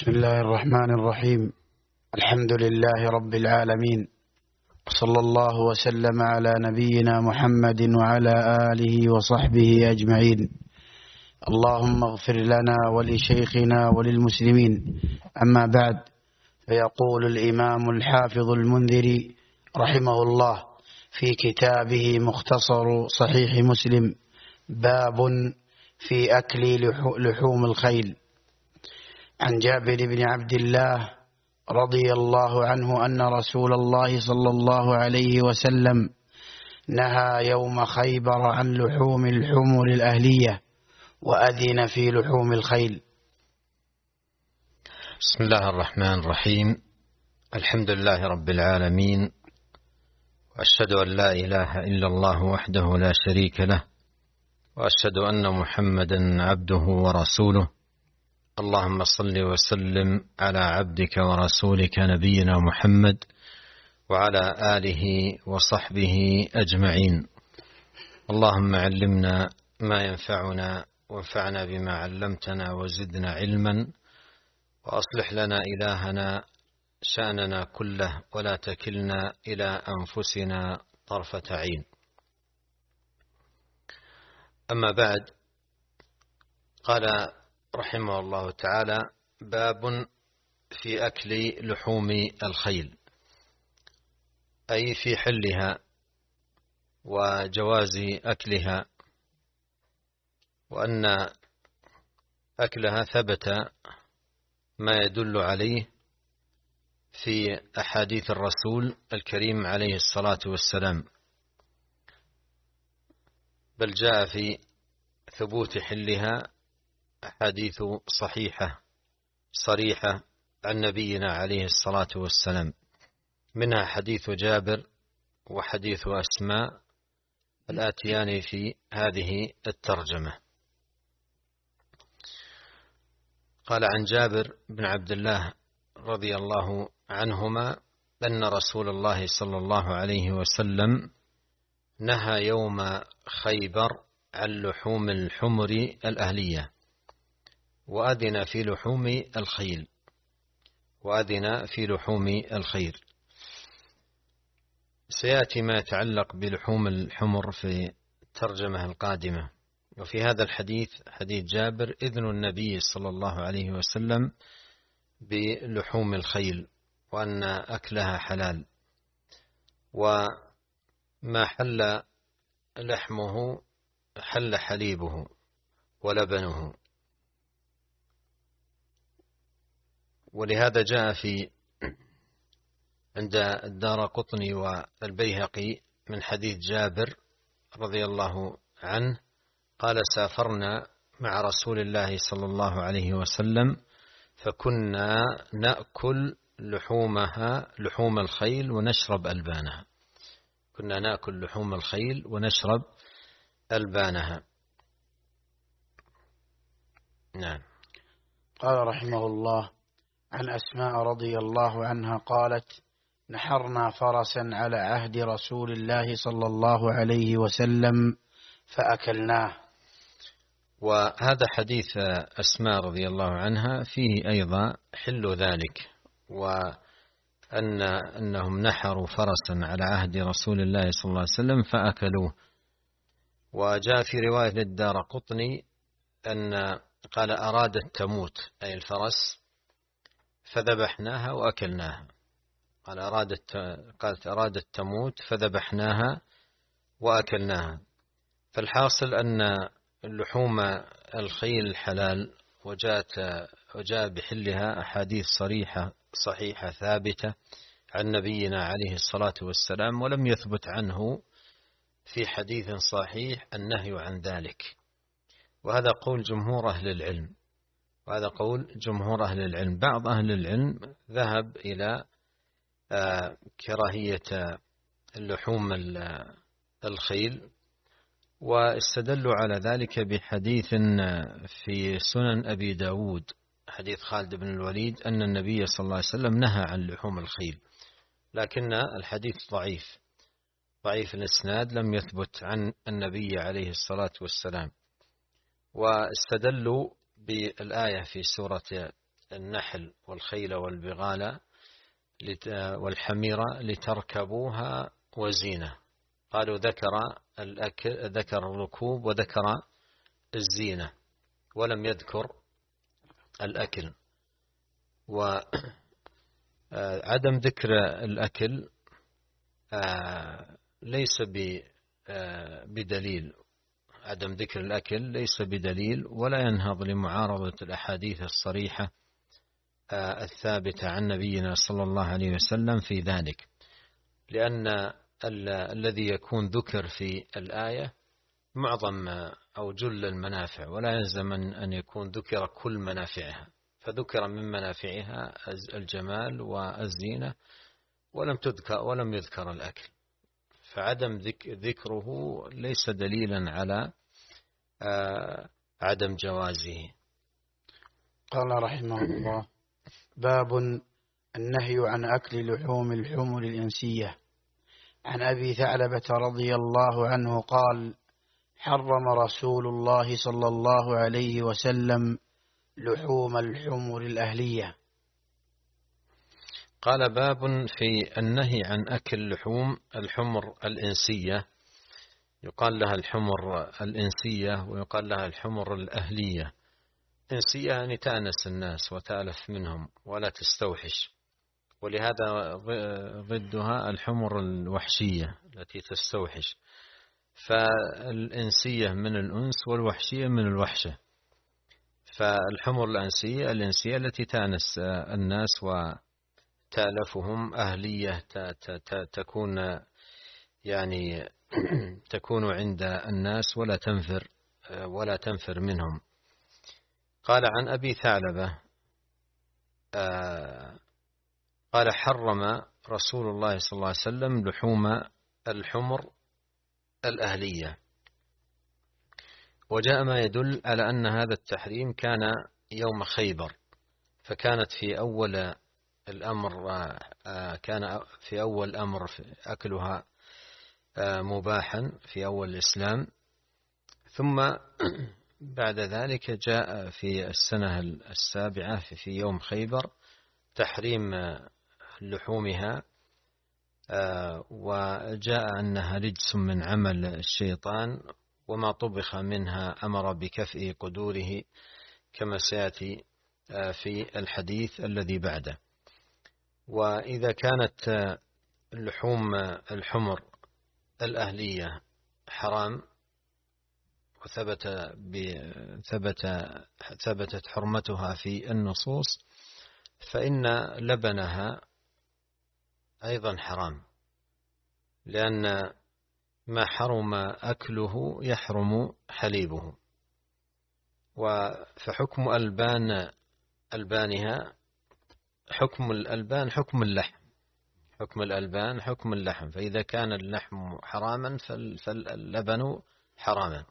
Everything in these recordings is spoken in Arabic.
بسم الله الرحمن الرحيم. الحمد لله رب العالمين، صلى الله وسلم على نبينا محمد وعلى آله وصحبه أجمعين. اللهم اغفر لنا ولشيخنا وللمسلمين. أما بعد، فيقول الإمام الحافظ المنذري رحمه الله في كتابه مختصر صحيح مسلم: باب في أكل لحوم الخيل. عن جابر بن عبد الله رضي الله عنه أن رسول الله صلى الله عليه وسلم نهى يوم خيبر عن لحوم الحمر الأهلية وأذن في لحوم الخيل. بسم الله الرحمن الرحيم. الحمد لله رب العالمين، وأشهد أن لا إله إلا الله وحده لا شريك له، وأشهد أن محمدا عبده ورسوله. اللهم صل وسلم على عبدك ورسولك نبينا محمد وعلى آله وصحبه أجمعين. اللهم علمنا ما ينفعنا وانفعنا بما علمتنا وزدنا علما، وأصلح لنا إلهنا شأننا كله ولا تكلنا إلى أنفسنا طرفة عين. أما بعد، قال رحمه الله تعالى: باب في أكل لحوم الخيل، أي في حلها وجواز أكلها، وأن أكلها ثبت ما يدل عليه في أحاديث الرسول الكريم عليه الصلاة والسلام، بل جاء في ثبوت حلها أحاديث صحيحة صريحة عن نبينا عليه الصلاة والسلام، منها حديث جابر وحديث أسماء الآتيان في هذه الترجمة. قال عن جابر بن عبد الله رضي الله عنهما أن رسول الله صلى الله عليه وسلم نهى يوم خيبر عن لحوم الحمر الأهلية وأذن في لحوم الخيل. وأذن في لحوم الخيل. سيأتي ما يتعلق بلحوم الحمر في الترجمة القادمة. وفي هذا الحديث، حديث جابر، إذن النبي صلى الله عليه وسلم بلحوم الخيل وأن أكلها حلال، وما حل لحمه حل حليبه ولبنه. ولهذا جاء في عند الدارقطني والبيهقي من حديث جابر رضي الله عنه قال: سافرنا مع رسول الله صلى الله عليه وسلم فكنا نأكل لحوم الخيل ونشرب ألبانها. كنا نأكل لحوم الخيل ونشرب ألبانها. نعم. قال رحمه الله: عن أسماء رضي الله عنها قالت: نحرنا فرسا على عهد رسول الله صلى الله عليه وسلم فأكلناه. وهذا حديث أسماء رضي الله عنها فيه أيضا حل ذلك، وأنهم نحروا فرسا على عهد رسول الله صلى الله عليه وسلم فأكلوه. وجاء في رواية للدارقطني أن قال: أرادت تموت، أي الفرس، فذبحناها وأكلناها. قالت أرادت تموت فذبحناها وأكلناها. فالحاصل أن اللحوم الخيل حلال، وجاء بحلها أحاديث صحيحة ثابتة عن نبينا عليه الصلاة والسلام، ولم يثبت عنه في حديث صحيح النهي عن ذلك. وهذا قول جمهور أهل العلم. بعض أهل العلم ذهب إلى كراهية اللحوم الخيل، واستدلوا على ذلك بحديث في سنن أبي داود، حديث خالد بن الوليد، أن النبي صلى الله عليه وسلم نهى عن لحوم الخيل، لكن الحديث ضعيف الإسناد، لم يثبت عن النبي عليه الصلاة والسلام. واستدلوا بالآية في سورة النحل والخيل والبغال والحمير لتركبوها وزينة. قالوا ذكر الركوب وذكر الزينة ولم يذكر الأكل. وعدم ذكر الأكل ليس بدليل، عدم ذكر الأكل ليس بدليل ولا ينهض لمعارضة الأحاديث الصريحة الثابتة عن نبينا صلى الله عليه وسلم في ذلك، لأن الذي يكون ذكر في الآية معظم أو جل المنافع، ولا يلزم أن يكون ذكر كل منافعها، فذكر من منافعها الجمال والزينة ولم يذكر الأكل، فعدم ذكره ليس دليلا على عدم جوازه. قال رحمه الله: باب النهي عن أكل لحوم الحمر الإنسية. عن أبي ثعلبة رضي الله عنه قال: حرم رسول الله صلى الله عليه وسلم لحوم الحمر الأهلية. قال: باب في النهي عن أكل لحوم الحمر الإنسية. يقال لها الحمر الإنسية ويقال لها الحمر الأهلية. إنسية يعني تأنس الناس وتألف منهم ولا تستوحش، ولهذا ضدها الحمر الوحشية التي تستوحش. فالإنسية من الأنس والوحشية من الوحشة. فالحمر الإنسية التي تأنس الناس وتألفهم، أهلية تكون عند الناس ولا تنفر منهم. قال: عن أبي ثعلبة قال: حرم رسول الله صلى الله عليه وسلم لحوم الحمر الأهلية. وجاء ما يدل على أن هذا التحريم كان يوم خيبر، فكانت في أول الأمر أكلها مباحا في أول الإسلام، ثم بعد ذلك جاء في السنة السابعة في يوم خيبر تحريم لحومها، وجاء أنها رجس من عمل الشيطان، وما طبخ منها أمر بكفء قدوره كما سيأتي في الحديث الذي بعده. وإذا كانت لحوم الحمر الأهلية حرام وثبتت حرمتها في النصوص، فإن لبنها أيضا حرام، لأن ما حرم أكله يحرم حليبه. فحكم ألبانها حكم الألبان حكم اللحم، حكم الألبان حكم اللحم، فإذا كان اللحم حراما فاللبن حراما.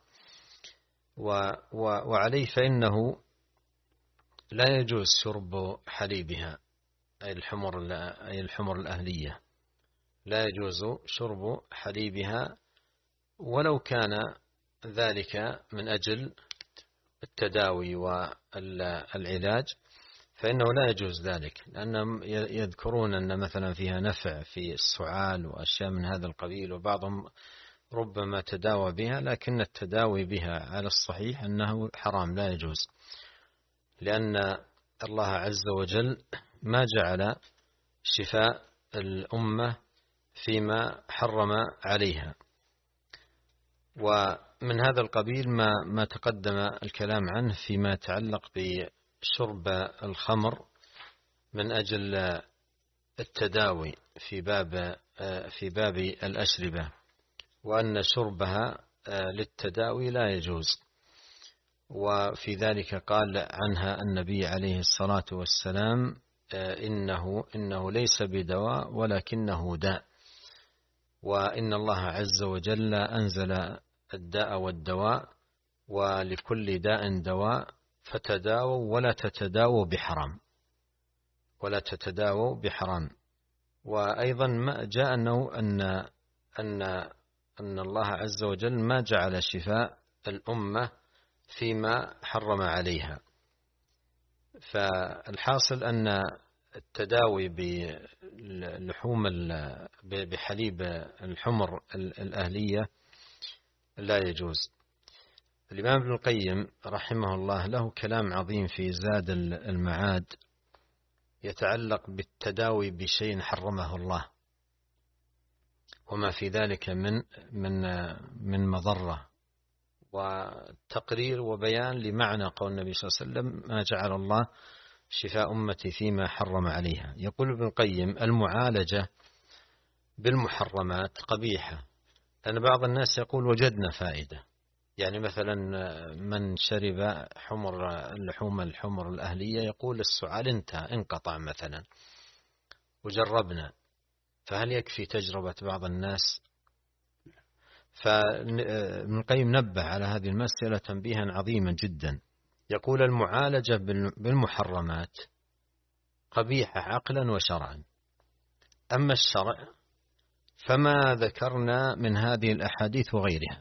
وعليه فإنه لا يجوز شرب حليبها، أي الحمر الأهلية، لا يجوز شرب حليبها ولو كان ذلك من أجل التداوي والعلاج، فإنه لا يجوز ذلك، لأنهم يذكرون أن مثلا فيها نفع في السعال وأشياء من هذا القبيل، وبعضهم ربما تداوى بها، لكن التداوي بها على الصحيح أنه حرام لا يجوز، لأن الله عز وجل ما جعل شفاء الأمة فيما حرم عليها. ومن هذا القبيل ما تقدم الكلام عنه فيما يتعلق بشرب الخمر من أجل التداوي في باب الأشربة، وأن شربها للتداوي لا يجوز. وفي ذلك قال عنها النبي عليه الصلاة والسلام: إنه ليس بدواء ولكنه داء، وإن الله عز وجل أنزل الداء والدواء، ولكل داء دواء، فتداووا ولا تتداووا بحرام. وأيضا ما جاء أن الله عز وجل ما جعل شفاء الأمة فيما حرم عليها، فالحاصل أن التداوي بحليب الحمر الأهلية لا يجوز. الإمام ابن القيم رحمه الله له كلام عظيم في زاد المعاد يتعلق بالتداوي بشيء حرمه الله وما في ذلك من مضرة، وتقرير وبيان لمعنى قول النبي صلى الله عليه وسلم: ما جعل الله شفاء أمتي فيما حرم عليها. يقول ابن القيم: المعالجة بالمحرمات قبيحة، لأن بعض الناس يقول وجدنا فائدة. يعني مثلا من شرب لحوم الحمر الأهلية يقول السعال انقطع مثلا وجربنا، فهل يكفي تجربة بعض الناس؟ فابن القيم نبه على هذه المسألة تنبيها عظيما جدا. يقول: المعالجة بالمحرمات قبيحة عقلا وشرعا، أما الشرع فما ذكرنا من هذه الأحاديث وغيرها.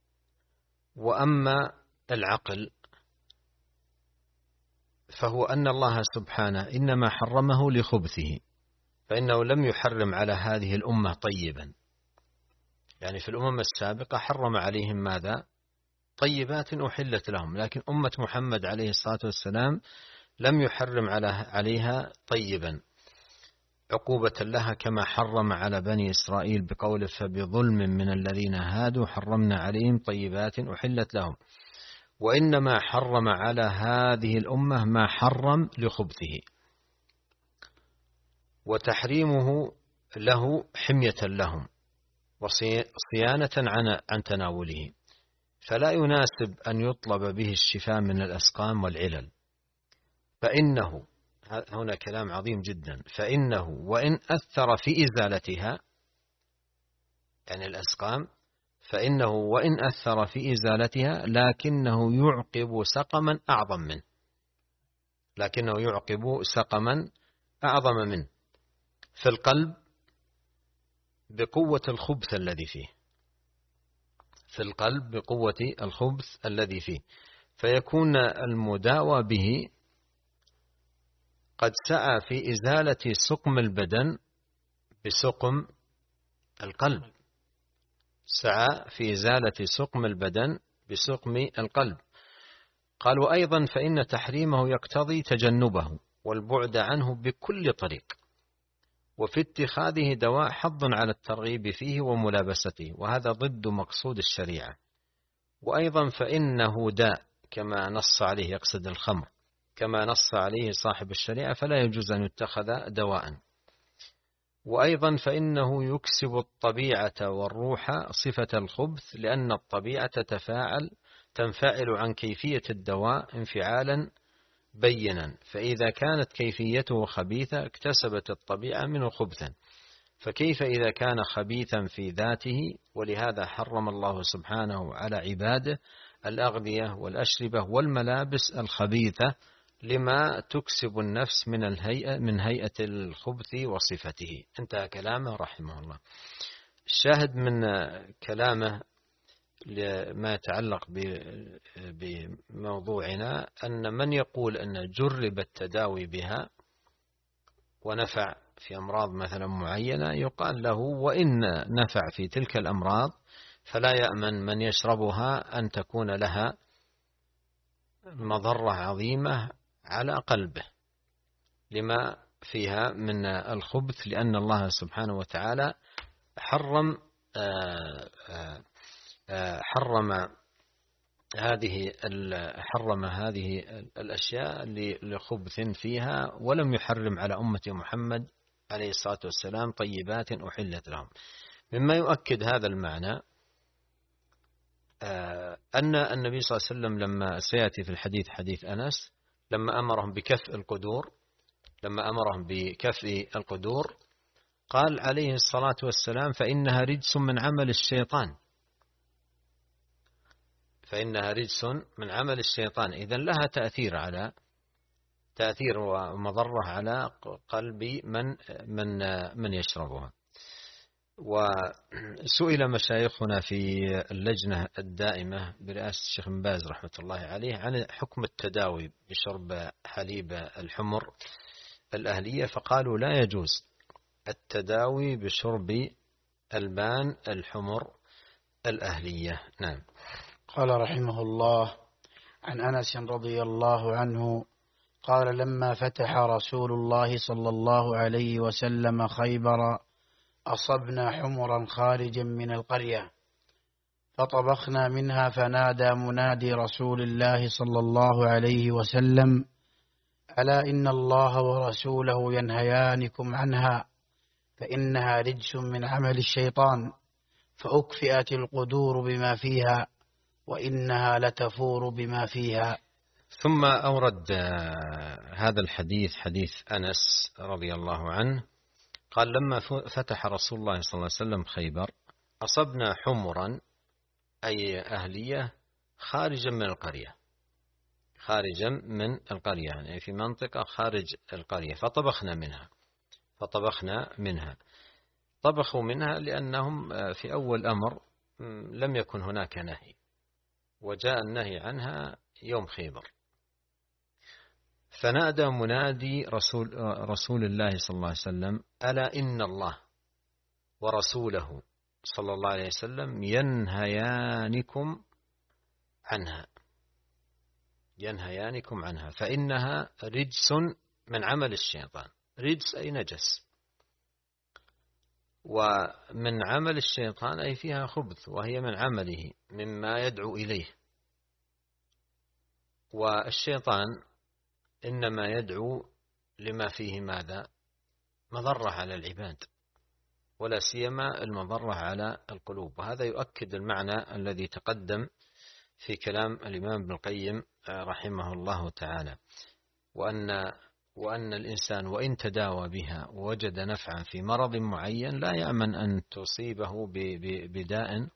وأما العقل فهو أن الله سبحانه إنما حرمه لخبثه، فإنه لم يحرم على هذه الأمة طيبا. يعني في الأمم السابقة حرم عليهم ماذا؟ طيبات أحلت لهم، لكن أمة محمد عليه الصلاة والسلام لم يحرم عليها طيبا عقوبة لها، كما حرم على بني إسرائيل بقوله: فبظلم من الذين هادوا حرمنا عليهم طيبات أحلت لهم. وإنما حرم على هذه الأمة ما حرم لخبثه، وتحريمه له حمية لهم وصيانة عن تناوله، فلا يناسب أن يطلب به الشفاء من الأسقام والعلل. فإنه، هنا كلام عظيم جدا، فإنه وإن أثر في إزالتها، يعني الأسقام، فإنه وإن أثر في إزالتها لكنه يعقب سقما أعظم منه، لكنه يعقب سقما أعظم منه في القلب بقوة الخبث الذي فيه، في القلب بقوة الخبث الذي فيه، فيكون المداوى به قد سعى في إزالة سقم البدن بسقم القلب، سعى في إزالة سقم البدن بسقم القلب. قال: وأيضا فإن تحريمه يقتضي تجنبه والبعد عنه بكل طريق، وفي اتخاذه دواء حظ على الترغيب فيه وملابسته، وهذا ضد مقصود الشريعة. وأيضا فإنه داء كما نص عليه، يقصد الخمر، كما نص عليه صاحب الشريعة، فلا يجوز أن يتخذ دواء. وأيضا فإنه يكسب الطبيعة والروح صفة الخبث، لأن الطبيعة تنفعل عن كيفية الدواء انفعالا بينا، فإذا كانت كيفيته خبيثة اكتسبت الطبيعة منه خبثا، فكيف إذا كان خبيثا في ذاته؟ ولهذا حرم الله سبحانه على عباده الأغذية والأشربة والملابس الخبيثة، لما تكسب النفس من هيئة الخبث وصفته. انتهى كلامه رحمه الله. الشاهد من كلامه لما يتعلق بموضوعنا أن من يقول أن جرب التداوي بها ونفع في أمراض مثلا معينة، يقال له: وإن نفع في تلك الأمراض فلا يأمن من يشربها أن تكون لها مضرة عظيمة على قلبه لما فيها من الخبث، لأن الله سبحانه وتعالى حرم هذه الأشياء لخبث فيها، ولم يحرم على أمة محمد عليه الصلاة والسلام طيبات أحلت لهم. مما يؤكد هذا المعنى أن النبي صلى الله عليه وسلم لما سيأتي في الحديث، حديث أنس، لما أمرهم بكف القدور قال عليه الصلاة والسلام: فإنها رجس من عمل الشيطان، فإنها رجس من عمل الشيطان. إذن لها تأثير ومضرة على قلب من يشربها. وسئل مشايخنا في اللجنة الدائمة برئاسة الشيخ بن باز رحمة الله عليه عن حكم التداوي بشرب حليب الحمر الأهلية، فقالوا لا يجوز التداوي بشرب ألبان الحمر الأهلية. نعم. قال رحمه الله: عن أنس رضي الله عنه قال: لما فتح رسول الله صلى الله عليه وسلم خيبر أصبنا حمرا خارجا من القرية فطبخنا منها، فنادى منادي رسول الله صلى الله عليه وسلم: ألا إن الله ورسوله ينهيانكم عنها، فإنها رجس من عمل الشيطان، فأكفئت القدور بما فيها، وإنها لتفور بما فيها. ثم أورد هذا الحديث، حديث أنس رضي الله عنه، قال: لما فتح رسول الله صلى الله عليه وسلم خيبر أصبنا حمرا أي أهلية خارجا من القرية، خارجا من القرية يعني في منطقة خارج القرية، فطبخنا منها. طبخوا منها لأنهم في أول أمر لم يكن هناك نهي، وجاء النهي عنها يوم خيبر، فنادى منادي رسول الله صلى الله عليه وسلم: ألا إن الله ورسوله صلى الله عليه وسلم ينهيانكم عنها فإنها رجس من عمل الشيطان. رجس أي نجس، ومن عمل الشيطان أي فيها خبث، وهي من عمله مما يدعو إليه. والشيطان إنما يدعو لما فيه ماذا؟ مضرة على العباد، ولا سيما المضرة على القلوب. وهذا يؤكد المعنى الذي تقدم في كلام الإمام ابن القيم رحمه الله تعالى، وأن الإنسان وإن تداوى بها ووجد نفعا في مرض معين لا يأمن أن تصيبه بداء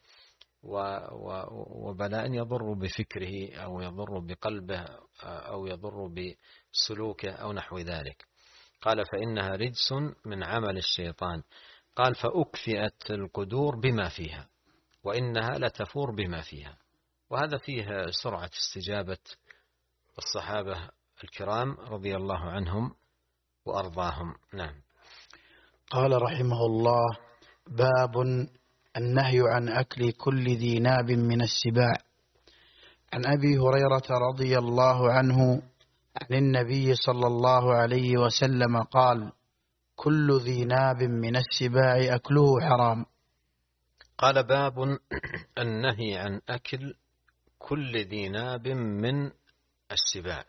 وبلاء يضر بفكره أو يضر بقلبه أو يضر بسلوكه أو نحو ذلك. قال: فإنها رجس من عمل الشيطان. قال: فأكفئت القدور بما فيها، وإنها لتفور بما فيها. وهذا فيه سرعة استجابة الصحابة الكرام رضي الله عنهم وأرضاهم. نعم. قال رحمه الله: باب النهي عن أكل كل ذي ناب من السباع. عن أبي هريرة رضي الله عنه عن النبي صلى الله عليه وسلم قال: كل ذي ناب من السباع أكله حرام. قال: باب النهي عن أكل كل ذي ناب من السباع.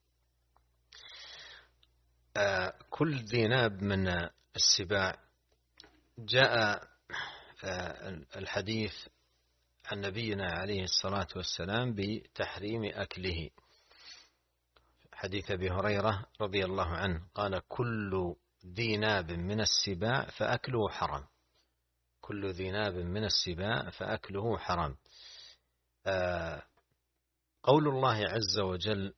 كل ذي ناب من السباع جاء الحديث عن نبينا عليه الصلاة والسلام بتحريم أكله. حديث أبي هريرة رضي الله عنه قال: كل ذي ناب من السباع فأكله حرام. كل ذي ناب من السباع فأكله حرام. قول الله عز وجل: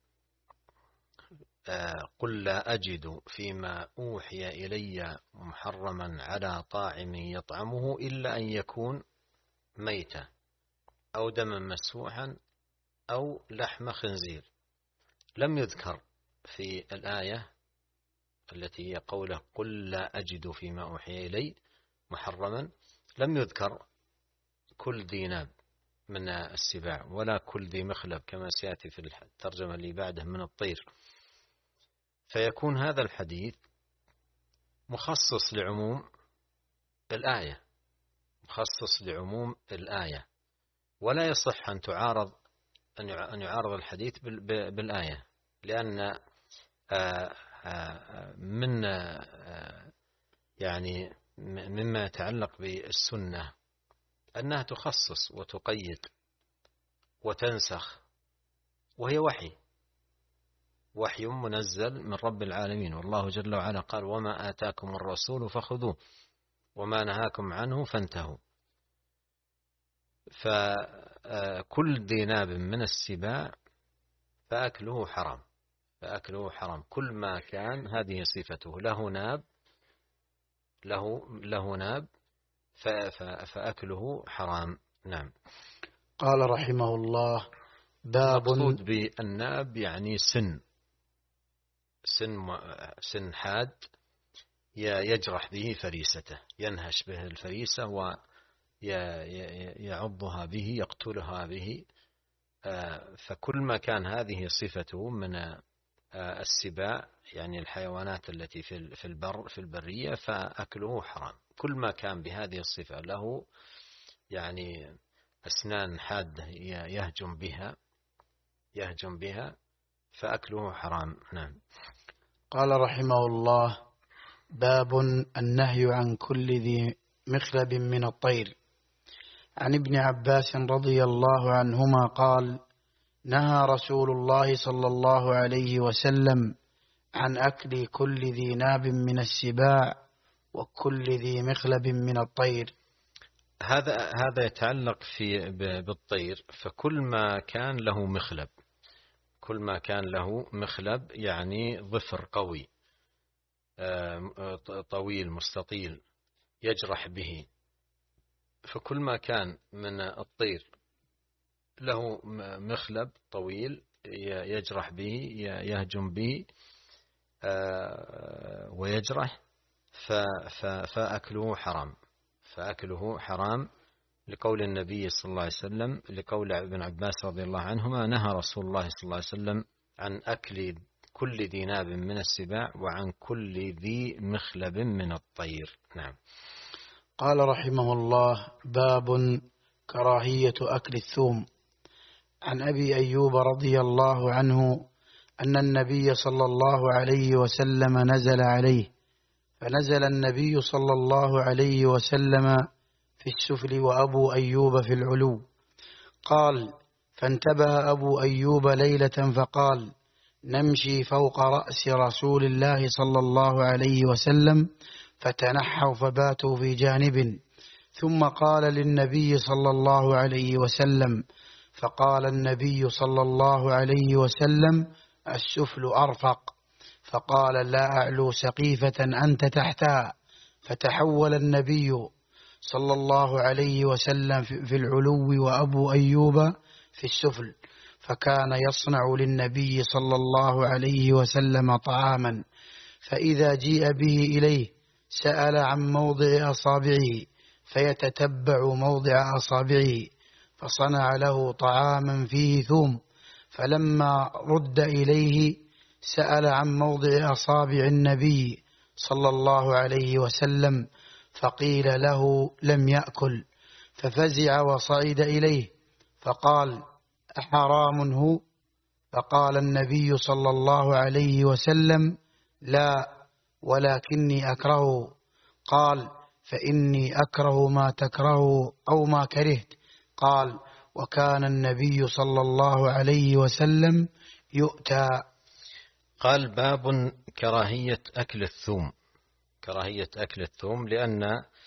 قل لا أجد فيما أوحي إلي محرما على طاعم يطعمه إلا أن يكون ميتا أو دما مسفوحا أو لحم خنزير. لم يذكر في الآية التي هي قوله: قل لا أجد فيما أوحي إلي محرما، لم يذكر كل ذي ناب من السباع ولا كل ذي مخلب كما سيأتي في الترجمة اللي بعده من الطير. فيكون هذا الحديث مخصص لعموم الآية، ولا يصح أن يعارض الحديث بالآية، لأن من يعني مما يتعلق بالسنة أنها تخصص وتقيد وتنسخ، وهي وحي منزل من رب العالمين. والله جل وعلا قال: وما آتاكم الرسول فخذوه وما نهاكم عنه فانتهوا. فكل ذي ناب من السباع فأكله حرام. كل ما كان هذه صفته له ناب فأكله حرام. نعم. قال رحمه الله: باب. المقصود بالناب يعني سن حاد يجرح به فريسته، ينهش به الفريسة ويعضها به، يقتلها به. فكل ما كان هذه صفته من السباع، يعني الحيوانات التي في البرية، فأكله حرام. كل ما كان بهذه الصفة له يعني أسنان حادة يهجم بها فأكله حرام. نعم. قال رحمه الله: باب النهي عن كل ذي مخلب من الطير. عن ابن عباس رضي الله عنهما قال: نهى رسول الله صلى الله عليه وسلم عن أكل كل ذي ناب من السباع وكل ذي مخلب من الطير. هذا يتعلق بالطير. فكل ما كان له مخلب، كل ما كان له مخلب يعني ظفر قوي طويل مستطيل يجرح به، فكل ما كان من الطير له مخلب طويل يجرح به، يهجم به ويجرح، فأكله حرام لقول النبي صلى الله عليه وسلم، لقول ابن عباس رضي الله عنهما: نهى رسول الله صلى الله عليه وسلم عن أكل كل ذي ناب من السباع وعن كل ذي مخلب من الطير. نعم. قال رحمه الله: باب كراهية أكل الثوم. عن أبي أيوب رضي الله عنه أن النبي صلى الله عليه وسلم نزل عليه، فنزل النبي صلى الله عليه وسلم في السفل وأبو أيوب في العلو. قال: فانتبه أبو أيوب ليلة فقال: نمشي فوق رأس رسول الله صلى الله عليه وسلم، فتنحوا فباتوا في جانب. ثم قال للنبي صلى الله عليه وسلم، فقال النبي صلى الله عليه وسلم: السفل أرفق. فقال: لا أعلو سقيفة أنت تحتها. فتحول النبي صلى الله عليه وسلم في العلو وأبو أيوب في السفل، فكان يصنع للنبي صلى الله عليه وسلم طعاما، فإذا جيء به إليه سأل عن موضع أصابعه فيتتبع موضع أصابعه، فصنع له طعاما فيه ثوم، فلما رد إليه سأل عن موضع أصابع النبي صلى الله عليه وسلم، فقيل له لم يأكل، ففزع وصعد إليه فقال: أحرام هو؟ فقال النبي صلى الله عليه وسلم: لا، ولكني أكرهه. قال: فإني أكره ما تكره أو ما كرهت. قال: وكان النبي صلى الله عليه وسلم يؤتى. قال: باب كراهية أكل الثوم، لأن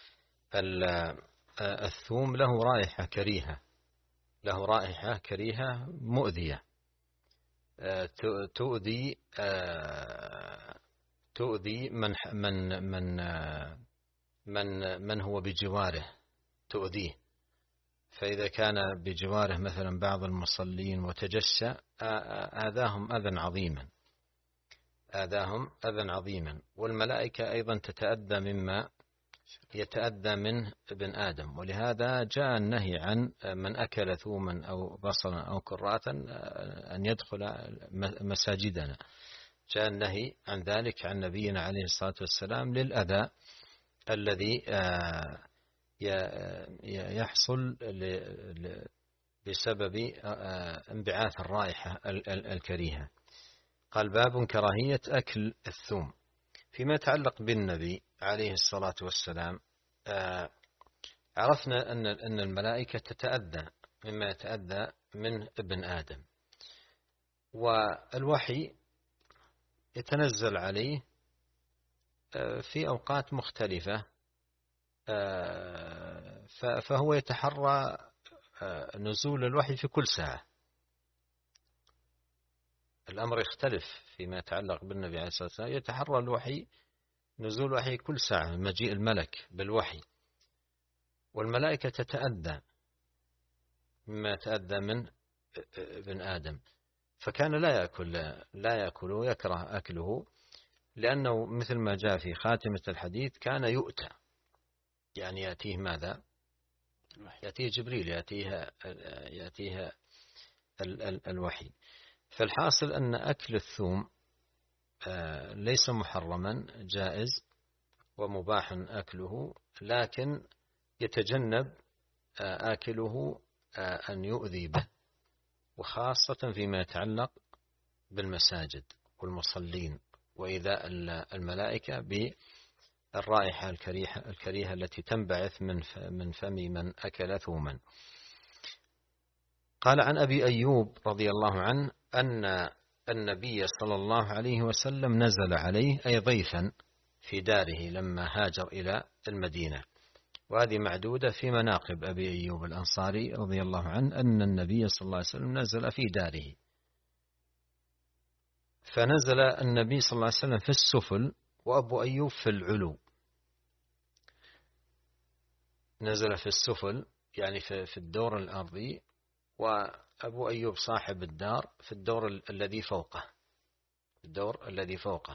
الثوم له رائحة كريهة مؤذية، تؤذي من هو بجواره، تؤذيه. فإذا كان بجواره مثلا بعض المصلين وتجشى آذاهم أذى عظيما، والملائكة أيضا تتأذى مما يتأذى منه ابن آدم. ولهذا جاء النهي عن من أكل ثوما أو بصلا أو كراثا أن يدخل مساجدنا، جاء النهي عن ذلك عن نبينا عليه الصلاة والسلام للأذى الذي يحصل بسبب انبعاث الرائحة الكريهة. قال: باب كراهية أكل الثوم. فيما يتعلق بالنبي عليه الصلاة والسلام، عرفنا أن الملائكة تتأذى مما يتأذى من ابن آدم، والوحي يتنزل عليه في أوقات مختلفة، فهو يتحرى نزول الوحي في كل ساعة. الأمر يختلف فيما يتعلق بالنبي عليه الصلاة والسلام، يتحرى نزول الوحي كل ساعة، مجيء الملك بالوحي. والملائكة تتأذى مما يتأذى من ابن آدم، فكان لا يأكل ويكره أكله، لأنه مثل ما جاء في خاتمة الحديث كان يؤتى، يعني يأتيه ماذا؟ يأتيه جبريل، يأتيه الوحي. فالحاصل أن أكل الثوم ليس محرما، جائز ومباح أكله، لكن يتجنب آكله أن يؤذي به، وخاصة فيما يتعلق بالمساجد والمصلين وإيذاء الملائكة بالرائحة الكريهة التي تنبعث من فم من أكل ثوما. قال عن أبي أيوب رضي الله عنه أن النبي صلى الله عليه وسلم نزل عليه أي ضيفا في داره لما هاجر إلى المدينة، وهذه معدودة في مناقب أبي أيوب الأنصاري رضي الله عنه أن النبي صلى الله عليه وسلم نزل في داره. فنزل النبي صلى الله عليه وسلم في السفل وأبو أيوب في العلو. نزل في السفل يعني في الدور الأرضي، وأبو أيوب صاحب الدار في الدور الذي فوقه.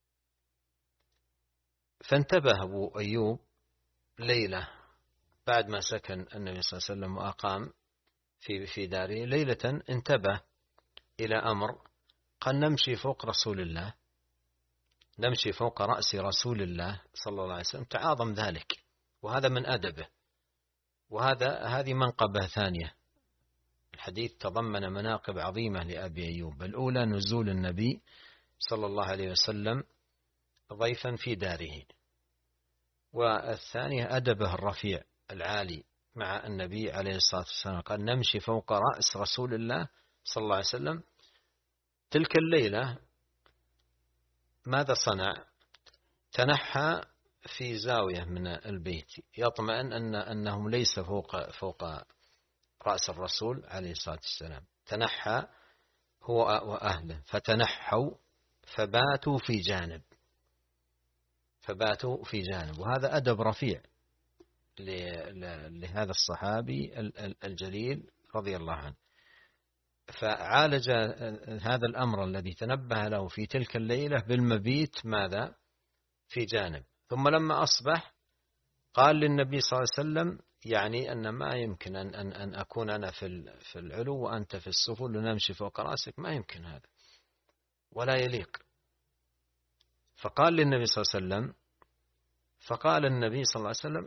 فانتبه أبو أيوب ليلة بعد ما سكن النبي صلى الله عليه وسلم وأقام في داره، ليلة انتبه إلى أمر، قال نمشي فوق رسول الله، نمشي فوق رأس رسول الله صلى الله عليه وسلم، تعاظم ذلك، وهذا من أدبه، هذه منقبة ثانية. الحديث تضمن مناقب عظيمة لأبي أيوب، الأولى نزول النبي صلى الله عليه وسلم ضيفا في داره، والثانية أدبه الرفيع العالي مع النبي عليه الصلاة والسلام، قال نمشي فوق رأس رسول الله صلى الله عليه وسلم. تلك الليلة ماذا صنع؟ تنحى في زاوية من البيت يطمئن أنهم ليس فوق رأس الرسول عليه الصلاة والسلام. تنحى هو وأهله فتنحوا فباتوا في جانب، وهذا أدب رفيع لهذا الصحابي الجليل رضي الله عنه. فعالج هذا الأمر الذي تنبه له في تلك الليلة بالمبيت ماذا؟ في جانب. ثم لما أصبح قال للنبي صلى الله عليه وسلم يعني أن ما يمكن أن أكون أنا في العلو وأنت في السفل ونمشي فوق رأسك، ما يمكن هذا ولا يليق. فقال للنبي صلى الله عليه وسلم، فقال النبي صلى الله عليه وسلم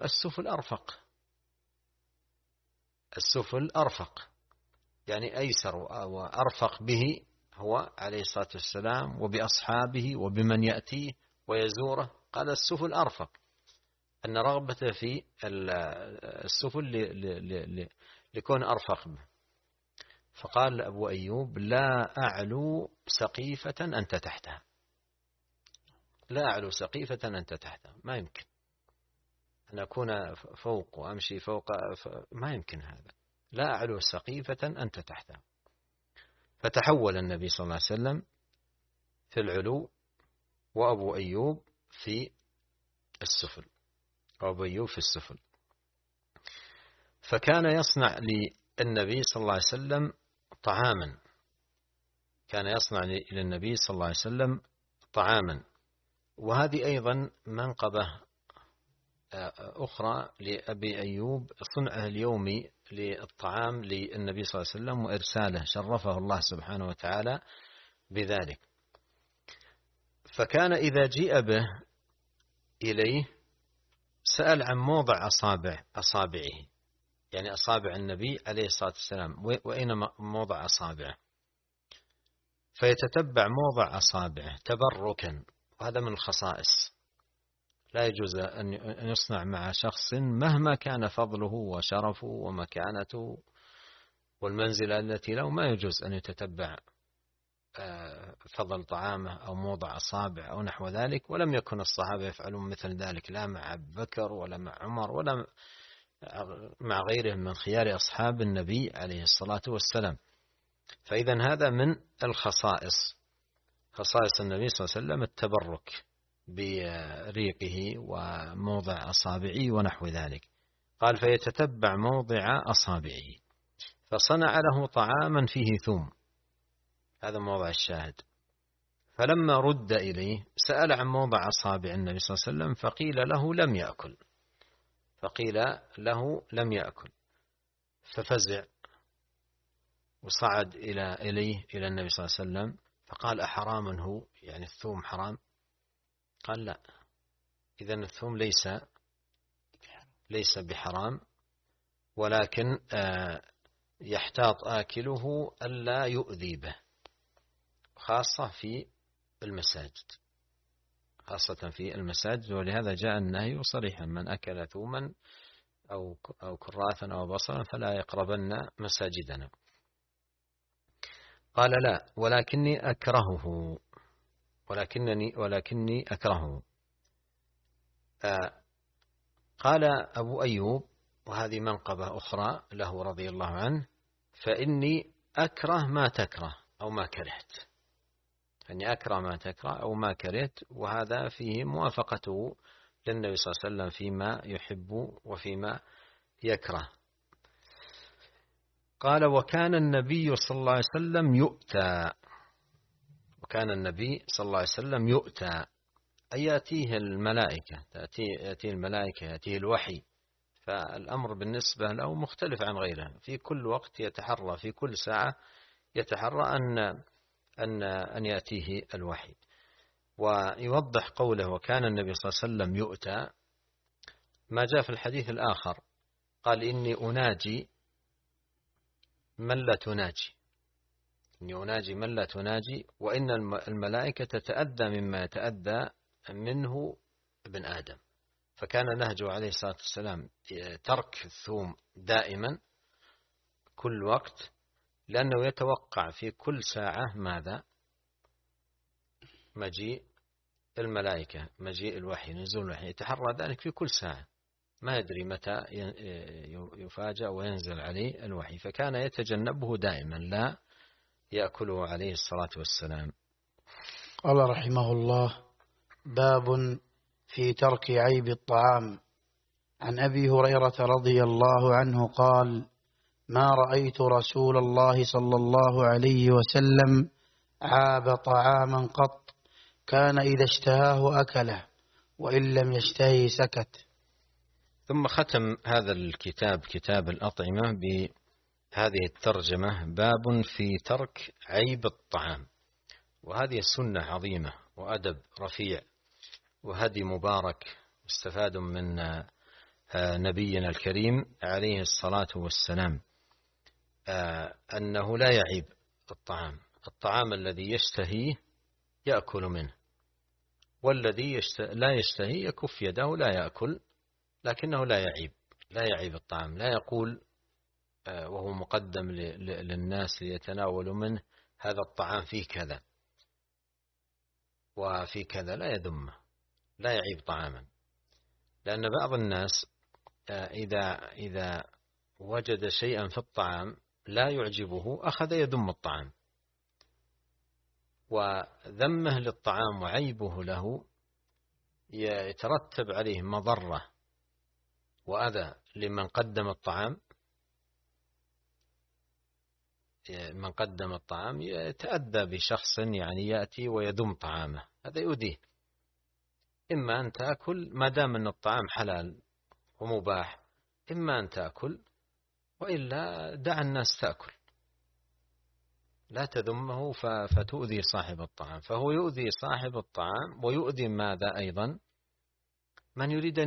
السفل أرفق، يعني أيسر وأرفق به هو عليه الصلاة والسلام وبأصحابه وبمن يأتيه ويزوره. قال السفل أرفق، أن رغبته في السفل لكون أرفق به. فقال أبو أيوب لا أعلو سقيفة أنت تحتها، لا أعلو سقيفة أنت تحتها، ما يمكن أن أكون فوق وأمشي فوق، ما يمكن هذا، لا أعلو سقيفة أنت تحتها. فتحول النبي صلى الله عليه وسلم في العلو وأبو أيوب في السفل، فكان يصنع للنبي صلى الله عليه وسلم طعاما، وهذه أيضا منقبة أخرى لأبي أيوب، صنعه اليومي للطعام للنبي صلى الله عليه وسلم وإرساله، شرفه الله سبحانه وتعالى بذلك. فكان إذا جيء به إليه سأل عن موضع أصابعه، يعني أصابع النبي عليه الصلاة والسلام، وأين موضع أصابعه، فيتتبع موضع أصابعه تبركا، وهذا من الخصائص. لا يجوز أن يصنع مع شخص مهما كان فضله وشرفه ومكانته والمنزلة التي له، ما يجوز أن يتتبع فضل طعامه أو موضع أصابع أو نحو ذلك. ولم يكن الصحابة يفعلون مثل ذلك، لا مع أبي بكر ولا مع عمر ولا مع غيرهم من خيار أصحاب النبي عليه الصلاة والسلام. فإذا هذا من الخصائص، خصائص النبي صلى الله عليه وسلم التبرك بريقه وموضع أصابعه ونحو ذلك. قال فيتتبع موضع أصابعه فصنع له طعاما فيه ثوم. هذا موضع الشاهد. فلما رد إليه سأل عن موضع أصابع النبي صلى الله عليه وسلم فقيل له لم يأكل. ففزع وصعد إليه إلى النبي صلى الله عليه وسلم فقال أحرام هو؟ يعني الثوم حرام؟ قال لا، إذن الثوم ليس بحرام، ولكن يحتاط آكله ألا يؤذي به، خاصة في المساجد، ولهذا جاء النهي صريحا: من أكل ثوما أو كراثا أو بصلا فلا يقربن مساجدنا. قال لا، ولكني أكرهه. قال أبو أيوب، وهذه منقبة أخرى له رضي الله عنه: فإني أكره ما تكره أو ما كرهت. أني أكره ما تكره أو ما كرهت، وهذا فيه موافقته للنبي صلى الله عليه وسلم فيما يحب وفيما يكره. قال وكان النبي صلى الله عليه وسلم يؤتى أي يأتيه الملائكة، يأتيه الملائكة، يأتيه الوحي، فالأمر بالنسبة له مختلف عن غيره. في كل وقت يتحرى، في كل ساعة يتحرى أن يأتيه الوحي. ويوضح قوله وكان النبي صلى الله عليه وسلم يؤتى ما جاء في الحديث الآخر، قال إني أناجي من لا تناجي، وإن الملائكة تتأذى مما يتأذى منه ابن آدم. فكان نهجه عليه الصلاة والسلام ترك الثوم دائما كل وقت، لأنه يتوقع في كل ساعة ماذا؟ مجيء الملائكة، مجيء الوحي، نزول الوحي، يتحرى ذلك في كل ساعة، ما يدري متى يفاجأ وينزل عليه الوحي، فكان يتجنبه دائما، لا يأكله عليه الصلاة والسلام. قال رحمه الله: باب في ترك عيب الطعام. عن أبي هريرة رضي الله عنه قال: ما رأيت رسول الله صلى الله عليه وسلم عاب طعاما قط، كان إذا اشتهاه أكله وإن لم يشتهي سكت. ثم ختم هذا الكتاب، كتاب الأطعمة، بهذه الترجمة: باب في ترك عيب الطعام. وهذه سنة عظيمة وأدب رفيع وهدي مبارك، استفاد من نبينا الكريم عليه الصلاة والسلام أنه لا يعيب الطعام الذي يشتهيه يأكل منه، والذي لا يشتهي يكف يده لا يأكل، لكنه لا يعيب الطعام، لا يقول وهو مقدم للناس ليتناولوا منه: هذا الطعام فيه كذا وفي كذا، لا يذمه، لا يعيب طعاما. لأن بعض الناس إذا وجد شيئا في الطعام لا يعجبه أخذ يذم الطعام، وذمه للطعام وعيبه له يترتب عليه مضرة وأذى لمن قدم الطعام. من قدم الطعام يتأذى بشخص يعني يأتي ويذم طعامه، هذا يؤذيه. إما أن تأكل ما دام أن الطعام حلال ومباح، إما أن تأكل، وإلا دع الناس تأكل، لا تذمه فتؤذي صاحب الطعام. فهو يؤذي صاحب الطعام ويؤذي ماذا أيضا؟ من يريد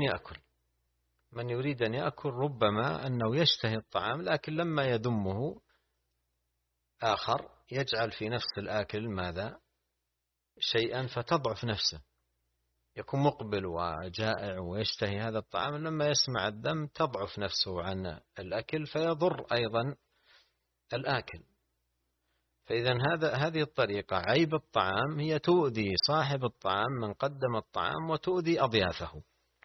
أن يأكل ربما أنه يشتهي الطعام، لكن لما يذمه آخر يجعل في نفس الآكل ماذا؟ شيئا فتضعف نفسه، يكون مقبل وجائع ويشتهي هذا الطعام، لما يسمع الذم تضعف نفسه عن الأكل فيضر أيضا الآكل. فإذا هذه الطريقة عيب الطعام هي تؤذي صاحب الطعام من قدم الطعام وتؤذي أضيافه.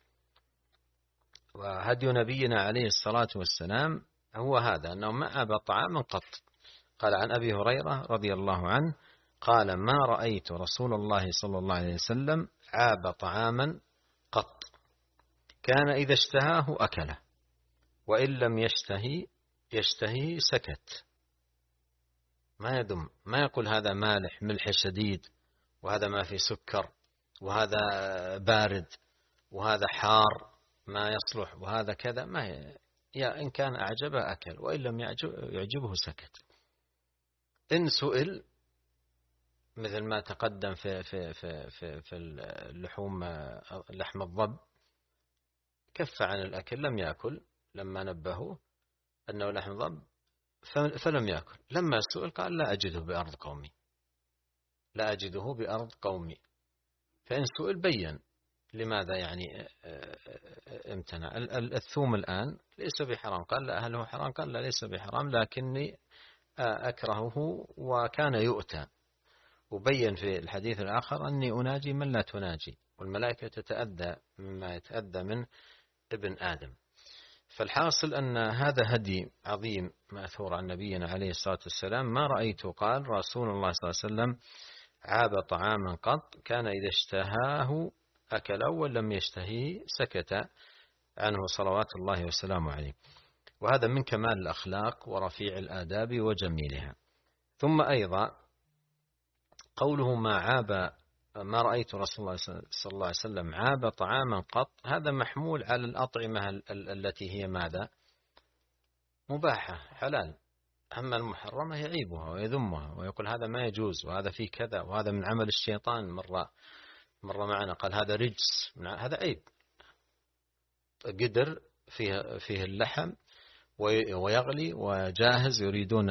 وهدي نبينا عليه الصلاة والسلام هو هذا، أنه ما عاب طعاما قط. قال عن أبي هريرة رضي الله عنه قال: ما رأيت رسول الله صلى الله عليه وسلم عاب طعاما قط، كان إذا اشتهاه أكله وإن لم يشتهي سكت، ما يدم، ما يقول هذا مالح ملح شديد، وهذا ما في سكر، وهذا بارد، وهذا حار ما يصلح، وهذا كذا. ما إن كان أعجبه أكل، وإن لم يعجبه سكت. إن سئل مثل ما تقدم في اللحوم، لحم الضب، كف عن الأكل، لم يأكل لما نبهوه أنه لحم ضب فلم يأكل. لما سئل قال لا أجده بأرض قومي، لا أجده بأرض قومي. فإن سئل بين لماذا يعني امتنع. الثوم الآن ليس بحرام، قال لا. هل هو حرام؟ قال لا ليس بحرام، لكني أكرهه وكان يؤتى. وبين في الحديث الآخر أني أناجي من لا تناجي، والملائكة تتأذى مما يتأذى من ابن آدم. فالحاصل أن هذا هدي عظيم مأثور عن نبينا عليه الصلاة والسلام. ما رأيت قال رسول الله صلى الله عليه وسلم عاب طعاما قط، كان إذا اشتهاه أكله، ولم يشتهيه سكت عنه صلوات الله وسلامه عليه. وهذا من كمال الأخلاق ورفيع الآداب وجميلها. ثم أيضا قوله ما رأيت رسول الله صلى الله عليه وسلم عاب طعاما قط، هذا محمول على الأطعمة التي هي ماذا؟ مباحة حلال. أما المحرمة يعيبها ويذمها ويقول هذا ما يجوز، وهذا فيه كذا، وهذا من عمل الشيطان. مرة معنا قال هذا رجس، هذا عيب. قدر فيه اللحم ويغلي وجاهز، يريدون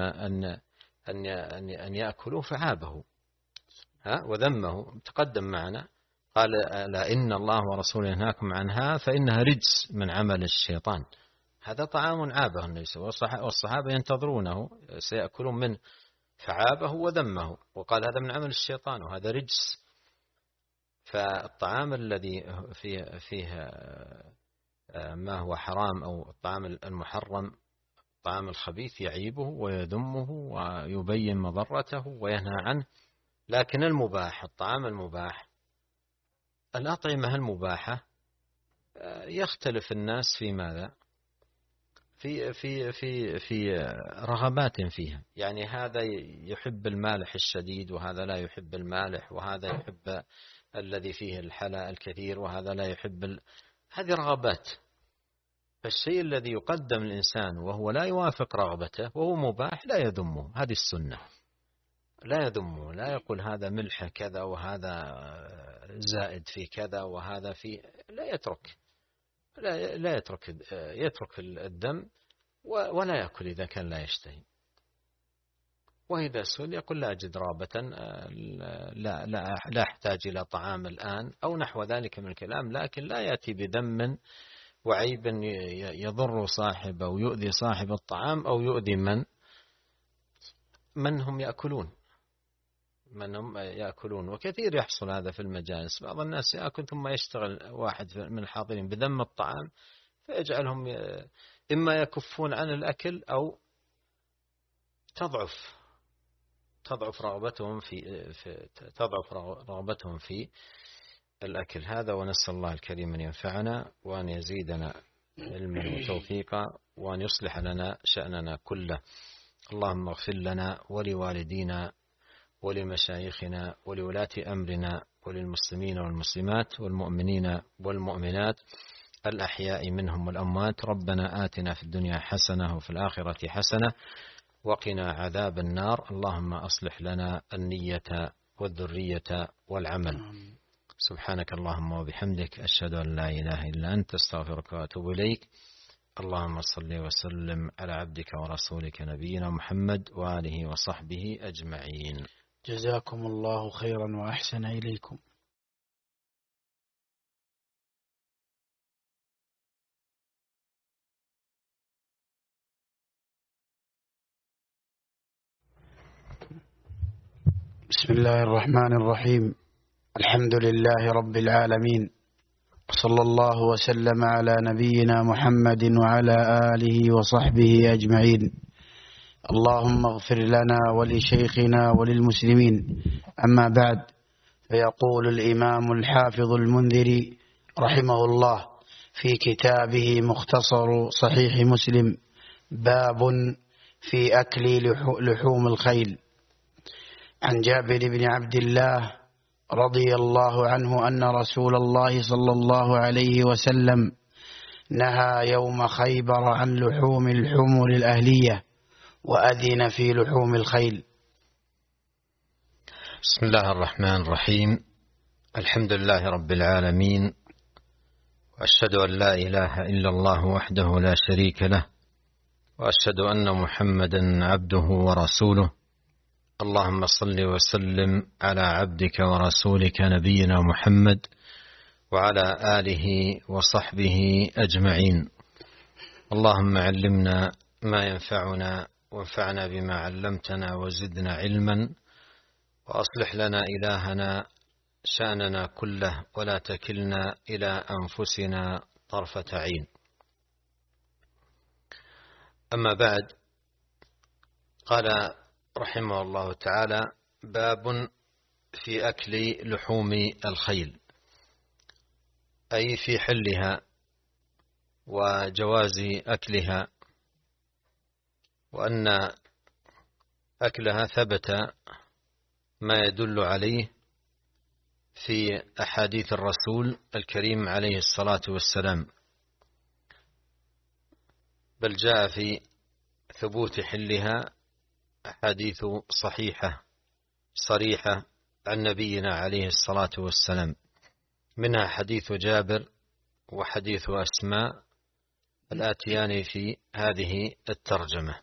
أن يأكلوا، فعابه وذمه. تقدم معنا قال لا، إن الله ورسوله ينهاكم عنها فإنها رجس من عمل الشيطان. هذا طعام عابه النبي والصحابة ينتظرونه سيأكلون منه، فعابه وذمه وقال هذا من عمل الشيطان وهذا رجس. فالطعام الذي فيه ما هو حرام أو الطعام المحرم، الطعام الخبيث، يعيبه ويذمه ويبين مضرته وينهى عنه. لكن المباح، الطعام المباح، الأطعمة المباحة، يختلف الناس في ماذا؟ في رغبات فيها. يعني هذا يحب المالح الشديد، وهذا لا يحب المالح، وهذا يحب الذي فيه الحلا الكثير، وهذا لا يحب هذه رغبات. فالشيء الذي يقدم الإنسان وهو لا يوافق رغبته وهو مباح لا يذمه. هذه السنة، لا يذمه، لا يقول هذا ملح كذا وهذا زائد في كذا وهذا في، لا يترك الدم ولا يأكل إذا كان لا يشتهي. وإذا سئل يقول لا أجد رغبة، لا أحتاج إلى طعام الآن أو نحو ذلك من الكلام، لكن لا يأتي بذم وعيب يضر صاحب أو يؤذي صاحب الطعام أو يؤذي من هم يأكلون. وكثير يحصل هذا في المجالس. بعض الناس يأكل ثم يشتغل واحد من الحاضرين بذم الطعام، فيجعلهم إما يكفون عن الأكل أو تضعف رغبتهم في الأكل. هذا ونسأل الله الكريم أن ينفعنا وأن يزيدنا علما وتوفيقا وأن يصلح لنا شأننا كله. اللهم اغفر لنا ولوالدينا ولمشايخنا ولولاة أمرنا وللمسلمين والمسلمات والمؤمنين والمؤمنات الأحياء منهم والأموات. ربنا آتنا في الدنيا حسنة وفي الآخرة حسنة وقنا عذاب النار. اللهم أصلح لنا النية والذرية والعمل. سبحانك اللهم وبحمدك، أشهد أن لا إله إلا أنت، استغفرك وأتوب إليك. اللهم صل وسلم على عبدك ورسولك نبينا محمد وآله وصحبه أجمعين. جزاكم الله خيرا وأحسن إليكم. بسم الله الرحمن الرحيم. الحمد لله رب العالمين، صلى الله وسلم على نبينا محمد وعلى آله وصحبه أجمعين. اللهم اغفر لنا ولشيخنا وللمسلمين. أما بعد، فيقول الإمام الحافظ المنذري رحمه الله في كتابه مختصر صحيح مسلم باب في أكل لحوم الخيل. عن جابر بن عبد الله رضي الله عنه أن رسول الله صلى الله عليه وسلم نهى يوم خيبر عن لحوم الحمر الأهلية وأذن في لحوم الخيل. بسم الله الرحمن الرحيم. الحمد لله رب العالمين، وأشهد أن لا إله إلا الله وحده لا شريك له، وأشهد أن محمدا عبده ورسوله. اللهم صل وسلم على عبدك ورسولك نبينا محمد وعلى آله وصحبه أجمعين. اللهم علمنا ما ينفعنا وانفعنا بما علمتنا وزدنا علما، وأصلح لنا إلهنا شأننا كله ولا تكلنا إلى أنفسنا طرفة عين. أما بعد، قال رحمه الله تعالى: باب في أكل لحوم الخيل، أي في حلها وجواز أكلها، وأن أكلها ثبت ما يدل عليه في أحاديث الرسول الكريم عليه الصلاة والسلام، بل جاء في ثبوت حلها أحاديث صحيحة صريحة عن نبينا عليه الصلاة والسلام، منها حديث جابر وحديث أسماء الآتيان في هذه الترجمة.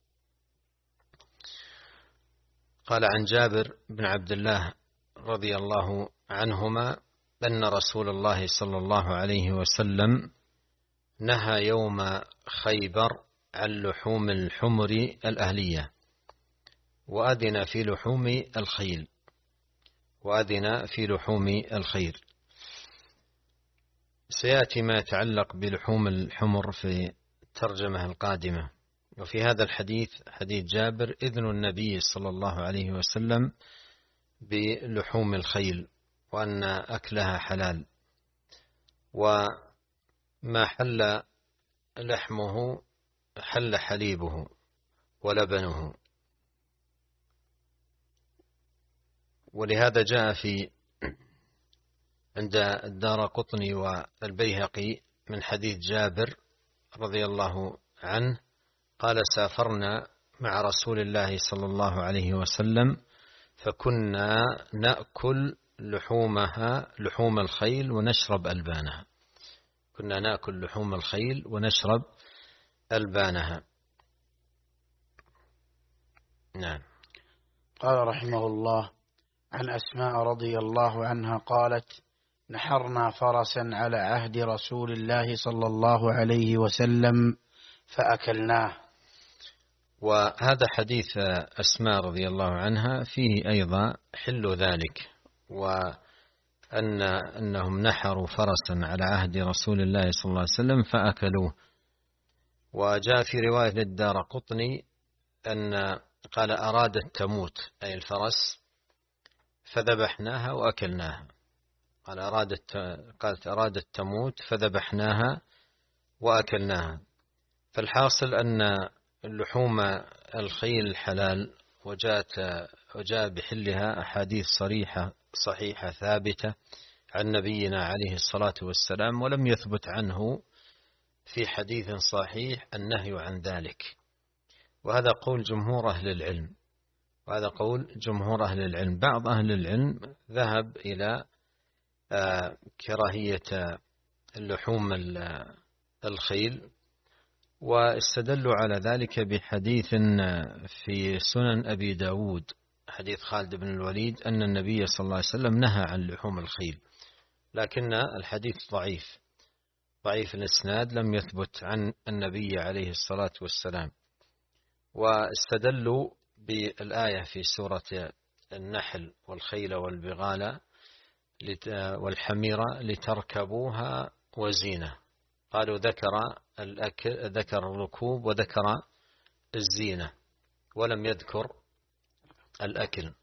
قال: عن جابر بن عبد الله رضي الله عنهما أن رسول الله صلى الله عليه وسلم نهى يوم خيبر عن لحوم الحمر الأهلية وأذن في لحوم الخيل. سيأتي ما يتعلق بلحوم الحمر في الترجمة القادمة. وفي هذا الحديث، حديث جابر، إذن النبي صلى الله عليه وسلم بلحوم الخيل وأن أكلها حلال، وما حل لحمه حل حليبه ولبنه. ولهذا جاء في عند الدارقطني والبيهقي من حديث جابر رضي الله عنه قال: سافرنا مع رسول الله صلى الله عليه وسلم فكنا نأكل لحوم الخيل ونشرب ألبانها. كنا نأكل لحوم الخيل ونشرب ألبانها. نعم. قال رحمه الله: عن أسماء رضي الله عنها قالت: نحرنا فرسا على عهد رسول الله صلى الله عليه وسلم فأكلناه. وهذا حديث أسماء رضي الله عنها فيه أيضا حل ذلك، وأنهم نحروا فرسا على عهد رسول الله صلى الله عليه وسلم فأكلوه. وجاء في رواية للدارقطني أن قال: أرادت تموت، أي الفرس، فذبحناها وأكلناها. قالت أرادت تموت فذبحناها وأكلناها. فالحاصل أن اللحوم الخيل حلال، وجاء بحلها أحاديث صحيحة ثابتة عن نبينا عليه الصلاة والسلام، ولم يثبت عنه في حديث صحيح النهي عن ذلك. وهذا قول جمهور أهل العلم. بعض أهل العلم ذهب إلى كراهية اللحوم الخيل، واستدلوا على ذلك بحديث في سنن أبي داود، حديث خالد بن الوليد، أن النبي صلى الله عليه وسلم نهى عن لحوم الخيل، لكن الحديث ضعيف الإسناد، لم يثبت عن النبي عليه الصلاة والسلام. واستدلوا بالآية في سورة النحل: والخيل والبغال والحمير لتركبوها وزينة. قالوا ذكر الركوب وذكر الزينة ولم يذكر الأكل.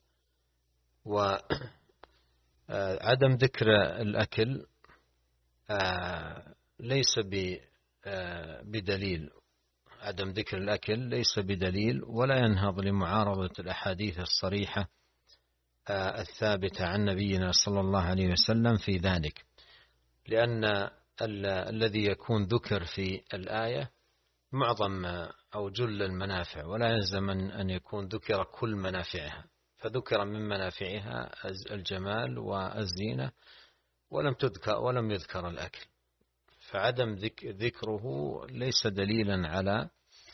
وعدم ذكر الأكل ليس بدليل، عدم ذكر الأكل ليس بدليل ولا ينهض لمعارضة الأحاديث الصريحة الثابتة عن نبينا صلى الله عليه وسلم في ذلك، لأن الذي يكون ذكر في الآية معظم أو جل المنافع، ولا يلزم أن يكون ذكر كل منافعها، فذكر من منافعها الجمال والزينة ولم يذكر الأكل، فعدم ذكره ليس دليلا على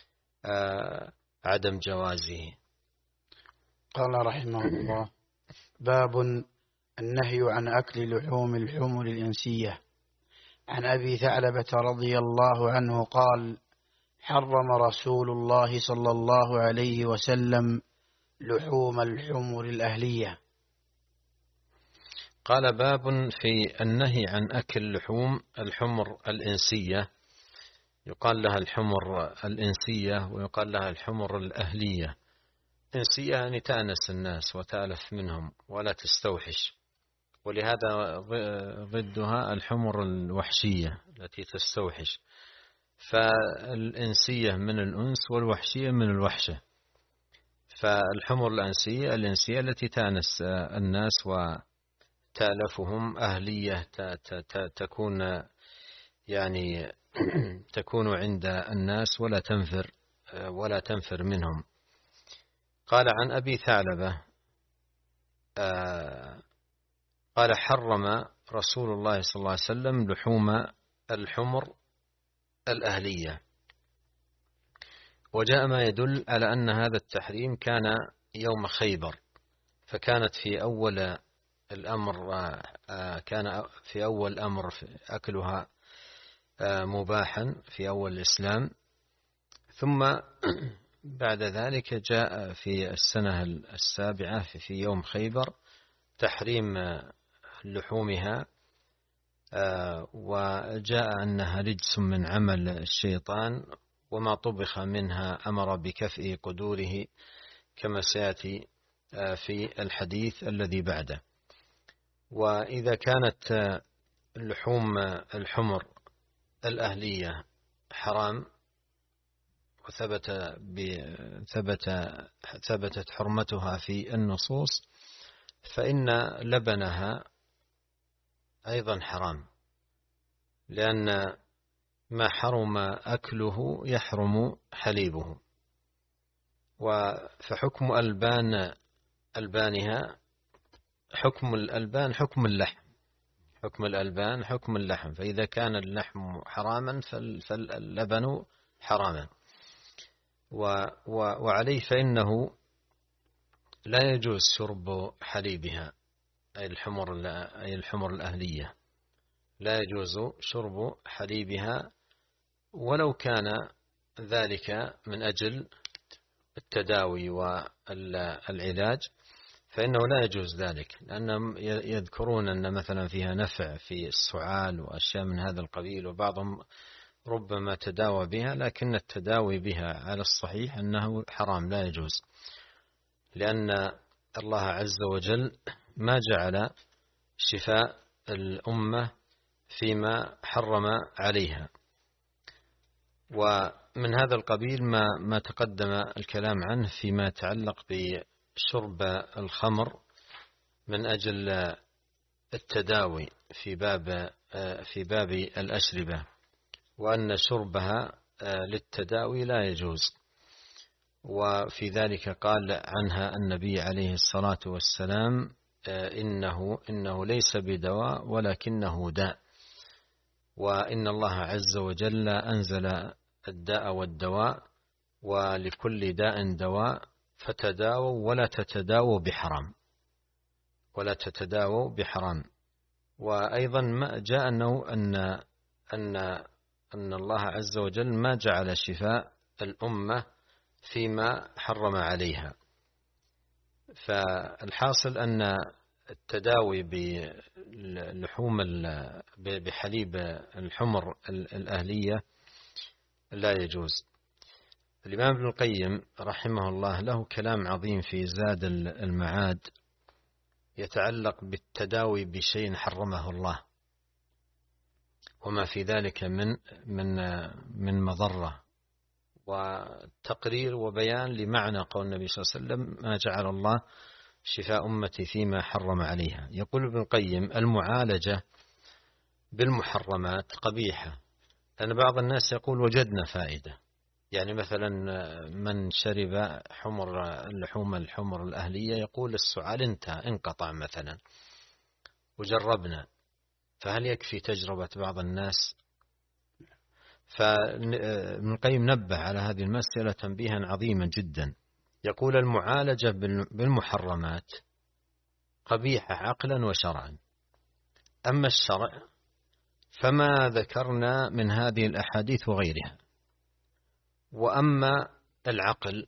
عدم جوازه. قال رحمه الله: باب النهي عن أكل لحوم الحمر الإنسية. عن أبي ثعلبة رضي الله عنه قال: حرم رسول الله صلى الله عليه وسلم لحوم الحمر الأهلية. قال: باب في النهي عن أكل لحوم الحمر الإنسية. يقال لها الحمر الإنسية ويقال لها الحمر الأهلية. إنسية يعني تأنس الناس وتألف منهم ولا تستوحش، ولهذا ضدها الحمر الوحشية التي تستوحش، فالإنسية من الأنس والوحشية من الوحشة. فالحمر الإنسية التي تأنس الناس وتألفهم، أهلية تكون يعني تكون عند الناس ولا تنفر منهم. قال: عن أبي ثعلبة قال: حرم رسول الله صلى الله عليه وسلم لحوم الحمر الأهلية. وجاء ما يدل على أن هذا التحريم كان يوم خيبر، فكانت في أول الأمر أكلها مباحا في أول الإسلام، ثم بعد ذلك جاء في السنة السابعة في يوم خيبر تحريم لحومها، وجاء أنها رجس من عمل الشيطان، وما طبخ منها أمر بكفء قدوره كما سيأتي في الحديث الذي بعده. وإذا كانت لحوم الحمر الأهلية حرام ثبتت حرمتها في النصوص، فإن لبنها أيضا حرام، لأن ما حرم أكله يحرم حليبه. فحكم ألبانها حكم الألبان حكم اللحم، فإذا كان اللحم حراما فاللبن حراما، وعليه فإنه لا يجوز شرب حليبها، أي الحمر الأهلية لا يجوز شرب حليبها، ولو كان ذلك من أجل التداوي والعلاج فإنه لا يجوز ذلك، لأنهم يذكرون أن مثلا فيها نفع في السعال وأشياء من هذا القبيل، وبعضهم ربما تداوى بها، لكن التداوي بها على الصحيح أنه حرام لا يجوز، لأن الله عز وجل ما جعل شفاء الأمة فيما حرم عليها. ومن هذا القبيل ما تقدم الكلام عنه فيما يتعلق بشرب الخمر من أجل التداوي في باب الأشربة، وأن شربها للتداوي لا يجوز. وفي ذلك قال عنها النبي عليه الصلاة والسلام: إنه ليس بدواء ولكنه داء، وإن الله عز وجل أنزل الداء والدواء، ولكل داء دواء، فتداووا ولا تتداووا بحرام. وأيضا ما جاء أن الله عز وجل ما جعل شفاء الأمة فيما حرم عليها. فالحاصل أن التداوي بحليب الحمر الأهلية لا يجوز. الإمام ابن القيم رحمه الله له كلام عظيم في زاد المعاد يتعلق بالتداوي بشيء حرمه الله، وما في ذلك من مضرة، وتقرير وبيان لمعنى قول النبي صلى الله عليه وسلم: ما جعل الله شفاء أمتي فيما حرم عليها. يقول ابن القيم: المعالجة بالمحرمات قبيحة، لأن بعض الناس يقول وجدنا فائدة. يعني مثلا من شرب الحمر الأهلية يقول السعال انقطع مثلا، وجربنا، فهل يكفي تجربة بعض الناس؟ فابن القيم نبه على هذه المسألة تنبيها عظيما جدا. يقول: المعالجة بالمحرمات قبيحة عقلا وشرعا، أما الشرع فما ذكرنا من هذه الأحاديث وغيرها. وأما العقل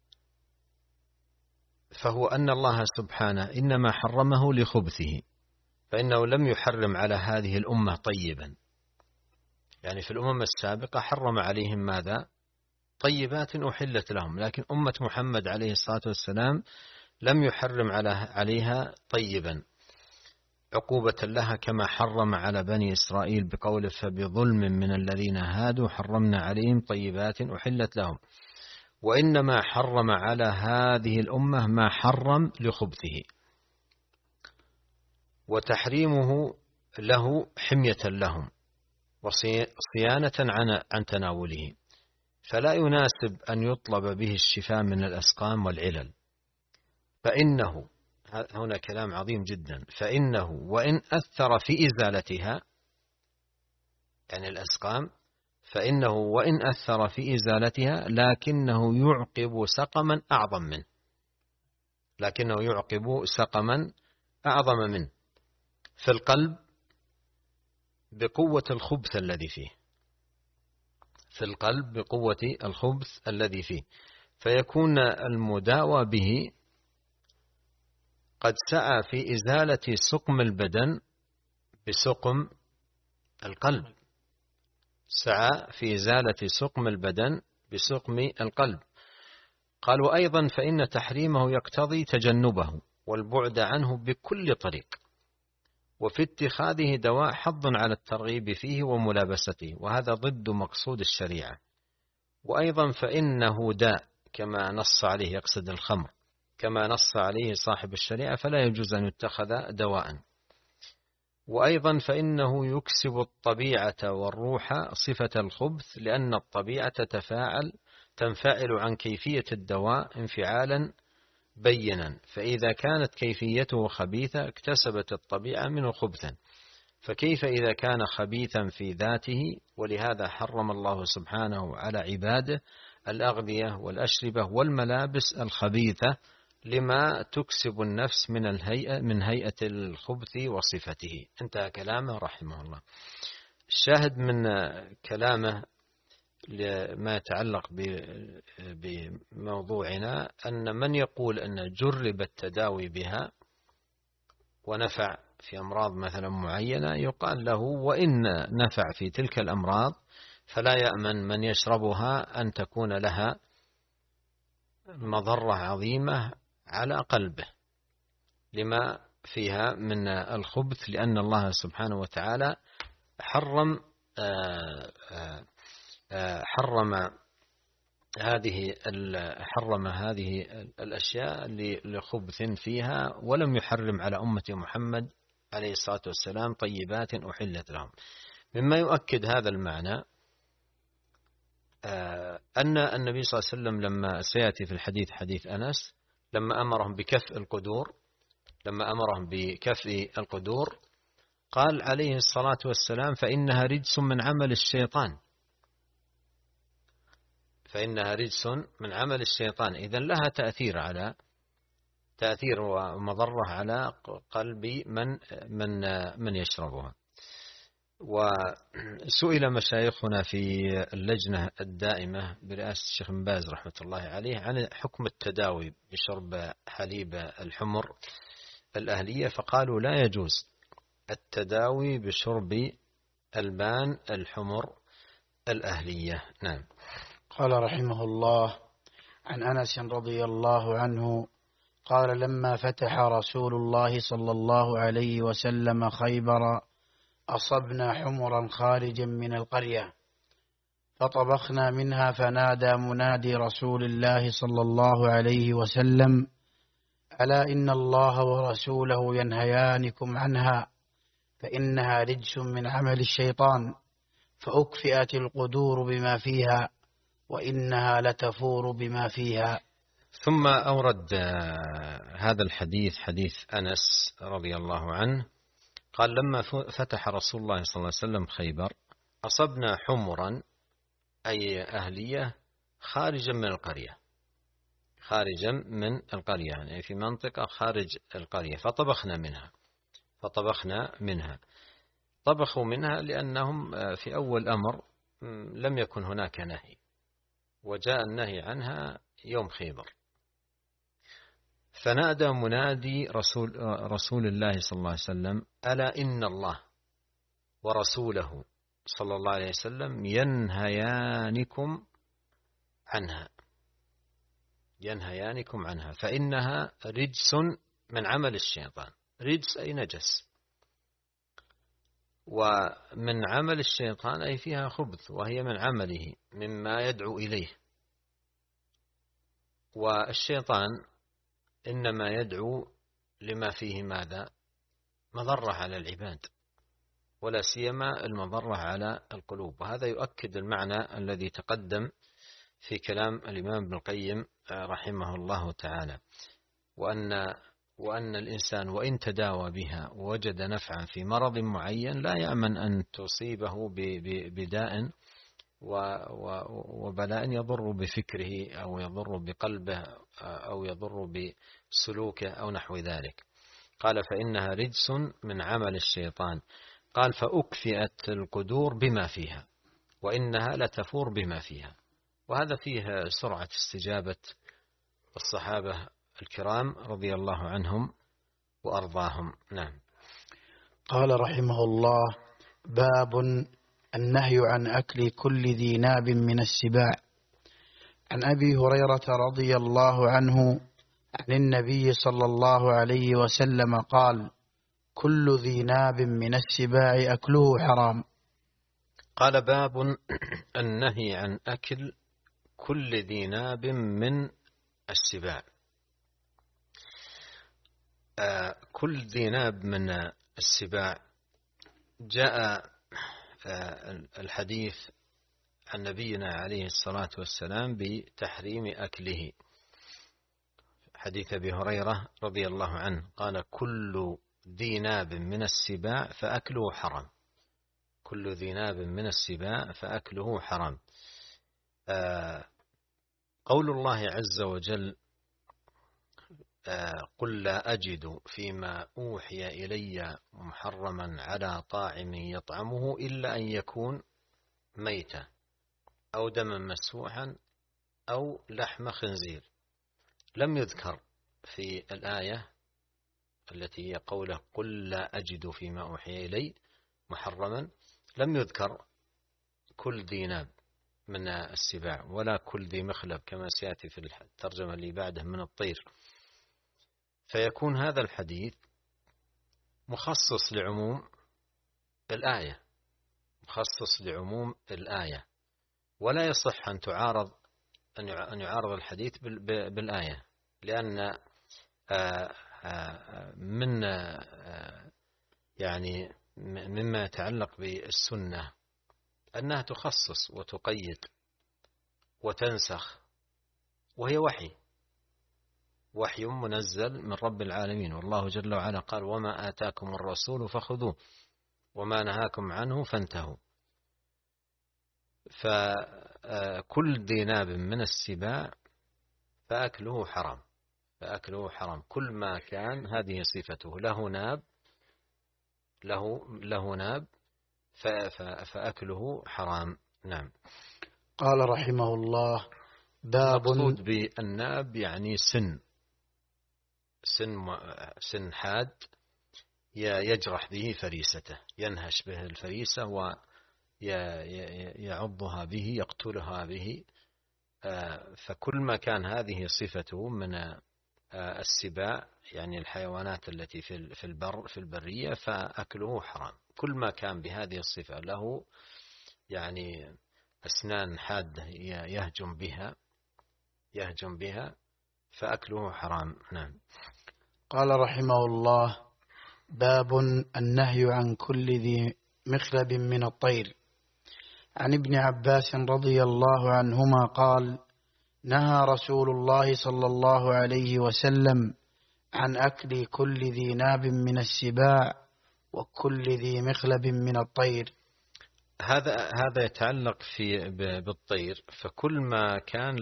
فهو أن الله سبحانه إنما حرمه لخبثه، فإنه لم يحرم على هذه الأمة طيبا. يعني في الأمم السابقة حرم عليهم ماذا؟ طيبات أحلت لهم، لكن أمة محمد عليه الصلاة والسلام لم يحرم عليها طيبا عقوبة لها، كما حرم على بني إسرائيل بقوله: فبظلم من الذين هادوا حرمنا عليهم طيبات أحلت لهم. وإنما حرم على هذه الأمة ما حرم لخبثه، وتحريمه له حمية لهم وصيانة عن تناوله، فلا يناسب أن يطلب به الشفاء من الأسقام والعلل. فإنه، هنا كلام عظيم جدا، فإنه وإن أثر في إزالتها، يعني الأسقام، فإنه وإن أثر في إزالتها لكنه يعقب سقما أعظم منه، لكنه يعقب سقما أعظم منه في القلب بقوة الخبث الذي فيه، في القلب بقوة الخبث الذي فيه، فيكون المداوى به قد سعى في إزالة سقم البدن بسقم القلب، سعى في إزالة سقم البدن بسقم القلب. قال: وأيضا فإن تحريمه يقتضي تجنبه والبعد عنه بكل طريق، وفي اتخاذه دواء حظ على الترغيب فيه وملابسته، وهذا ضد مقصود الشريعة. وأيضا فإنه داء كما نص عليه، يقصد الخمر، كما نص عليه صاحب الشريعة، فلا يجوز أن يتخذ دواء. وأيضا فإنه يكسب الطبيعة والروح صفة الخبث، لأن الطبيعة تنفعل عن كيفية الدواء انفعالا بينا، فإذا كانت كيفيته خبيثة اكتسبت الطبيعة منه خبثا، فكيف إذا كان خبيثا في ذاته؟ ولهذا حرم الله سبحانه على عباده الأغذية والأشربة والملابس الخبيثة، لما تكسب النفس من هيئة الخبث وصفته. انتهى كلامه رحمه الله. الشاهد من كلامه لما يتعلق بموضوعنا أن من يقول أن جرب التداوي بها ونفع في أمراض مثلا معينة، يقال له: وإن نفع في تلك الأمراض فلا يأمن من يشربها أن تكون لها مضرة عظيمة على قلبه لما فيها من الخبث، لأن الله سبحانه وتعالى حرم هذه الأشياء لخبث فيها، ولم يحرم على أمة محمد عليه الصلاة والسلام طيبات أحلت لهم. مما يؤكد هذا المعنى أن النبي صلى الله عليه وسلم لما سيأتي في الحديث حديث أنس، لما أمرهم بكف القدور قال عليه الصلاة والسلام: فإنها رجس من عمل الشيطان، فإنها رجس من عمل الشيطان. إذن لها تأثير ومضرة على قلب من يشربها. وسئل مشايخنا في اللجنة الدائمة برئاسة الشيخ بن باز رحمة الله عليه عن حكم التداوي بشرب حليب الحمر الأهلية، فقالوا: لا يجوز التداوي بشرب ألبان الحمر الأهلية. نعم. قال رحمه الله: عن أنس رضي الله عنه قال: لما فتح رسول الله صلى الله عليه وسلم خيبر أصبنا حمرا خارجا من القرية فطبخنا منها فنادى منادي رسول الله صلى الله عليه وسلم ألا إن الله ورسوله ينهيانكم عنها فإنها رجس من عمل الشيطان فأكفئت القدور بما فيها وإنها لتفور بما فيها. ثم أورد هذا الحديث حديث أنس رضي الله عنه قال لما فتح رسول الله صلى الله عليه وسلم خيبر أصبنا حمرا أي أهلية خارجا من القرية، خارجا من القرية يعني في منطقة خارج القرية، فطبخنا منها. طبخوا منها لأنهم في أول أمر لم يكن هناك نهي، وجاء النهي عنها يوم خيبر. فنادى منادي رسول الله صلى الله عليه وسلم ألا إن الله ورسوله صلى الله عليه وسلم ينهيانكم عنها فإنها رجس من عمل الشيطان. رجس أي نجس، ومن عمل الشيطان أي فيها خبث، وهي من عمله مما يدعو إليه. والشيطان إنما يدعو لما فيه ماذا؟ مضرة على العباد، ولا سيما المضرة على القلوب. وهذا يؤكد المعنى الذي تقدم في كلام الإمام ابن القيم رحمه الله تعالى، وأن الإنسان وإن تداوى بها ووجد نفعا في مرض معين لا يأمن أن تصيبه بداء وبلاء يضر بفكره أو يضر بقلبه أو يضر بسلوكه أو نحو ذلك. قال فإنها رجس من عمل الشيطان. قال فأكفئت القدور بما فيها وإنها لتفور بما فيها. وهذا فيه سرعة استجابة الصحابة الكرام رضي الله عنهم وأرضاهم. نعم. قال رحمه الله باب النهي عن أكل كل ذي ناب من السباع. عن أبي هريرة رضي الله عنه عن النبي صلى الله عليه وسلم قال كل ذي ناب من السباع أكله حرام. قال باب النهي عن أكل كل ذي ناب من السباع. كل ذي ناب من السباع جاء الحديث عن نبينا عليه الصلاة والسلام بتحريم أكله. حديث أبي هريرة رضي الله عنه قال كل ذي ناب من السباع فأكله حرام. كل ذي ناب من السباع فأكله حرام. قول الله عز وجل قل لا أجد فيما أوحي إلي محرما على طاعم يطعمه إلا أن يكون ميتا أو دما مسفوحا أو لحم خنزير. لم يذكر في الآية التي هي قوله قل لا أجد فيما أوحي إلي محرما، لم يذكر كل ذي ناب من السباع ولا كل ذي مخلب كما سيأتي في الترجمة اللي بعده من الطير. فيكون هذا الحديث مخصص لعموم الآية، ولا يصح أن يعارض الحديث بالآية، لأن من يعني مما يتعلق بالسنة أنها تخصص وتقيد وتنسخ، وهي وحي منزل من رب العالمين. والله جل وعلا قال وما آتاكم الرسول فخذوه وما نهاكم عنه فانتهوا. فكل ذي ناب من السباع فأكله حرام. كل ما كان هذه صفته له ناب فأكله حرام. نعم. قال رحمه الله باب المقصود بالناب يعني سن حاد يجرح به فريسته، ينهش به الفريسة ويعضها به يقتلها به. فكل ما كان هذه صفته من السباع يعني الحيوانات التي في البرية فأكله حرام. كل ما كان بهذه الصفة له يعني أسنان حادة يهجم بها فأكله حرام. نعم. قال رحمه الله: باب النهي عن كل ذي مخلب من الطير. عن ابن عباس رضي الله عنهما قال: نهى رسول الله صلى الله عليه وسلم عن أكل كل ذي ناب من السباع وكل ذي مخلب من الطير. هذا يتعلق بالطير. فكل ما كان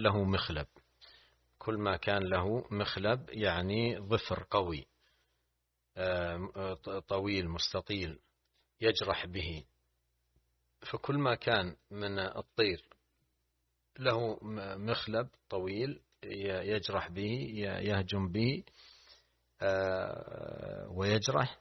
له مخلب يعني ظفر قوي طويل مستطيل يجرح به، فكل ما كان من الطير له مخلب طويل يجرح به يهجم به ويجرح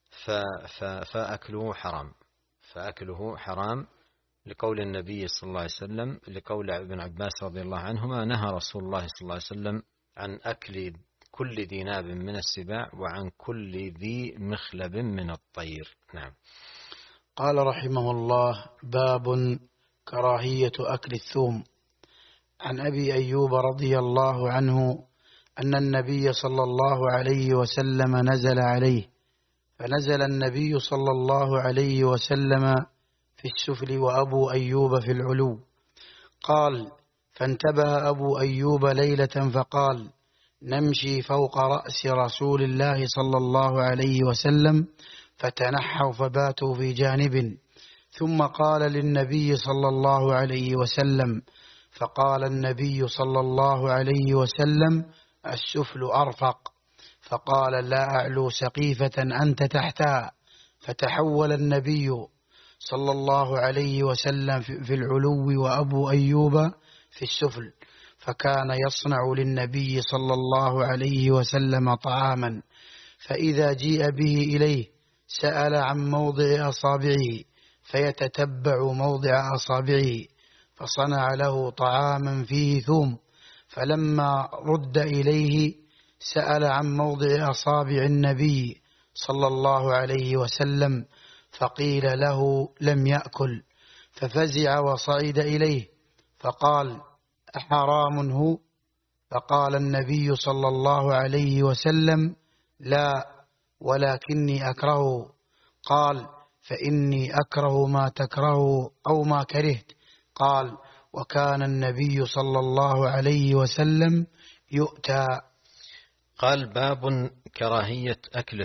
فأكله حرام لقول النبي صلى الله عليه وسلم، لقول ابن عباس رضي الله عنهما: نهى رسول الله صلى الله عليه وسلم عن أكل كل ذي ناب من السباع وعن كل ذي مخلب من الطير. نعم. قال رحمه الله: باب كراهية أكل الثوم. عن أبي أيوب رضي الله عنه أن النبي صلى الله عليه وسلم نزل عليه، فنزل النبي صلى الله عليه وسلم في السفل وأبو أيوب في العلو. قال: فانتبه أبو أيوب ليلة فقال: نمشي فوق رأس رسول الله صلى الله عليه وسلم، فتنحوا فباتوا في جانب، ثم قال للنبي صلى الله عليه وسلم، فقال النبي صلى الله عليه وسلم: السفل أرفق. فقال: لا أعلو سقيفة أنت تحتها. فتحول النبي صلى الله عليه وسلم في العلو وأبو أيوب في السفل، فكان يصنع للنبي صلى الله عليه وسلم طعاما، فإذا جيء به إليه سأل عن موضع أصابعه فيتتبع موضع أصابعه، فصنع له طعاما فيه ثوم، فلما رد إليه سأل عن موضع أصابع النبي صلى الله عليه وسلم، فقيل له لم يأكل، ففزع وصعد إليه فقال: أحرام هو؟ فقال النبي صلى الله عليه وسلم: لا، ولكني أكرهه. قال: فإني أكره ما تكره أو ما كرهت. قال: وكان النبي صلى الله عليه وسلم يؤتى. قال: باب كراهية أكل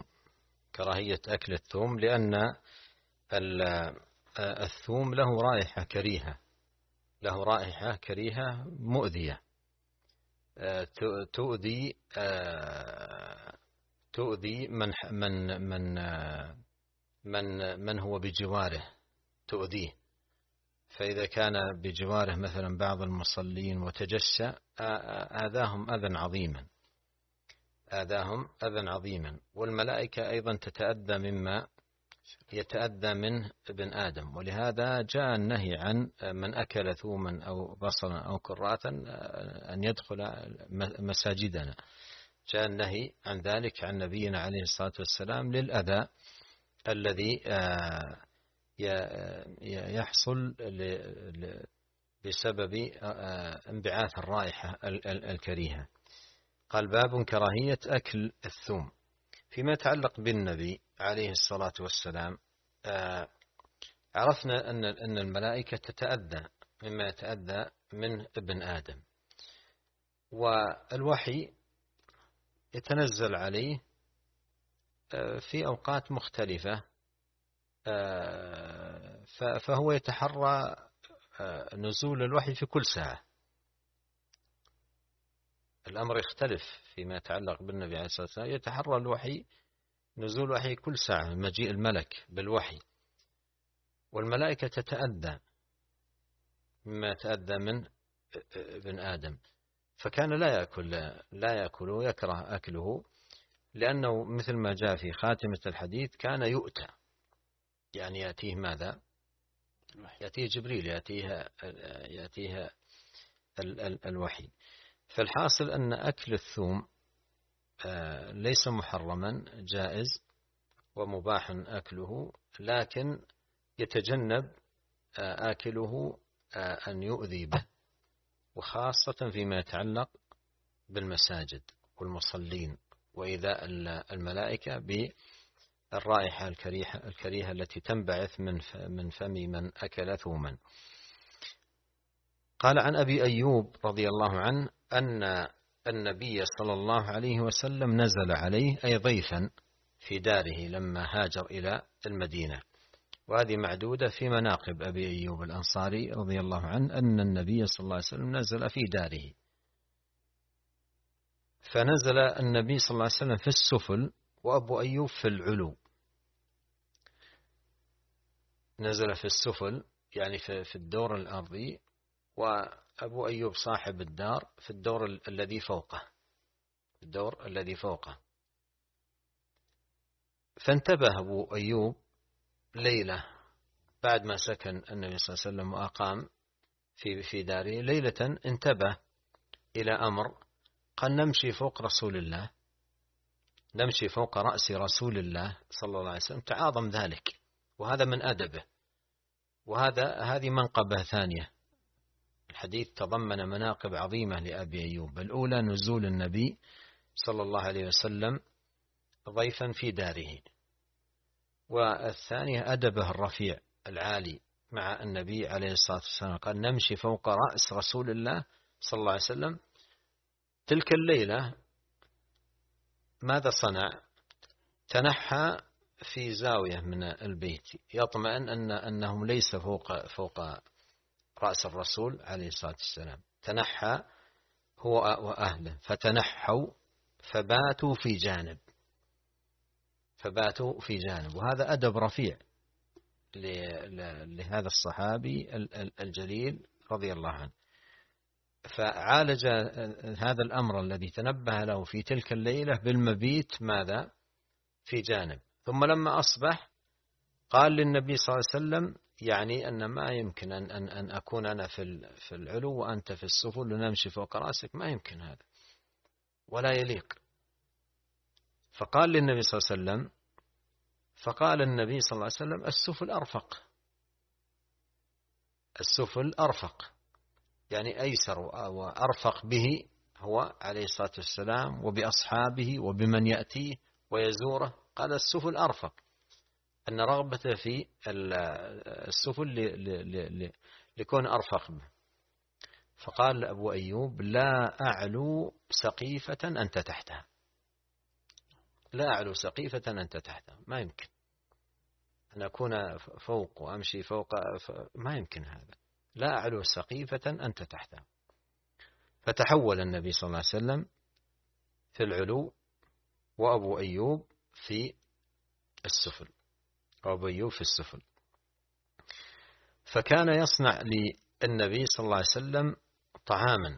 الثوم، لأن الثوم له رائحة كريهة مؤذية، تؤذي من هو بجواره، تؤذيه. فإذا كان بجواره مثلا بعض المصلين وتجشى آذاهم أذى عظيما. والملائكة أيضا تتأذى مما يتأذى منه ابن آدم، ولهذا جاء النهي عن من أكل ثوما أو بصلا أو كراثا أن يدخل مساجدنا. جاء النهي عن ذلك عن نبينا عليه الصلاة والسلام للأذى الذي يحصل بسبب انبعاث الرائحة الكريهة. قال: باب كراهية أكل الثوم. فيما يتعلق بالنبي عليه الصلاة والسلام، عرفنا أن الملائكة تتأذى مما يتأذى من ابن آدم، والوحي يتنزل عليه في أوقات مختلفة، فهو يتحرى نزول الوحي في كل ساعة. الأمر يختلف فيما يتعلق بالنبي عليه الصلاة والسلام، يتحرى الوحي نزول الوحي كل ساعة، مجيء الملك بالوحي. والملائكة تتأذى مما يتأذى من ابن آدم، فكان لا يأكل ويكره أكله، لأنه مثل ما جاء في خاتمة الحديث كان يؤتى، يعني يأتيه ماذا؟ يأتيه جبريل، يأتيه الوحي. فالحاصل أن أكل الثوم ليس محرما، جائز ومباح أكله، لكن يتجنب آكله أن يؤذي به، وخاصة فيما يتعلق بالمساجد والمصلين وإيذاء الملائكة بالرائحة الكريهة التي تنبعث من فم من أكل ثوما. قال عن أبي أيوب رضي الله عنه أن النبي صلى الله عليه وسلم نزل عليه أي ضيفا في داره لما هاجر إلى المدينة، وهذه معدودة في مناقب أبي أيوب الأنصاري رضي الله عنه أن النبي صلى الله عليه وسلم نزل في داره. فنزل النبي صلى الله عليه وسلم في السفل وأبو أيوب في العلو. نزل في السفل يعني في الدور الأرضي، وأبو أيوب صاحب الدار في الدور الذي فوقه. فانتبه أبو أيوب ليلة بعد ما سكن النبي صلى الله عليه وسلم وأقام في داره، ليلة انتبه إلى أمر، قال نمشي فوق رسول الله، نمشي فوق رأس رسول الله صلى الله عليه وسلم. تعاظم ذلك، وهذا من أدبه، هذه منقبة ثانية. الحديث تضمن مناقب عظيمة لأبي أيوب. الأولى نزول النبي صلى الله عليه وسلم ضيفا في داره، والثانية أدبه الرفيع العالي مع النبي عليه الصلاة والسلام. قال نمشي فوق رأس رسول الله صلى الله عليه وسلم. تلك الليلة ماذا صنع؟ تنحى في زاوية من البيت يطمئن أنهم ليس فوق رأس الرسول عليه الصلاة والسلام. تنحى هو وأهله، فتنحوا فباتوا في جانب، وهذا أدب رفيع لهذا الصحابي الجليل رضي الله عنه. فعالج هذا الأمر الذي تنبه له في تلك الليلة بالمبيت ماذا؟ في جانب. ثم لما أصبح قال للنبي صلى الله عليه وسلم يعني أن ما يمكن أن أكون أنا في العلو وأنت في السفل ونمشي فوق رأسك، ما يمكن هذا ولا يليق. فقال للنبي صلى الله عليه وسلم، فقال النبي صلى الله عليه وسلم السفل أرفق، يعني أيسر وأرفق به هو عليه الصلاة والسلام وبأصحابه وبمن يأتيه ويزوره. قال السفل أرفق، أن رغبته في السفل لكون أرفق به. فقال أبو أيوب لا أعلو سقيفة أنت تحتها، لا أعلو سقيفة أنت تحتها، ما يمكن أن أكون فوق وأمشي فوق، ما يمكن هذا. لا أعلو سقيفة أنت تحتها. فتحول النبي صلى الله عليه وسلم في العلو، وأبو أيوب في السفل، فكان يصنع للنبي صلى الله عليه وسلم طعاما،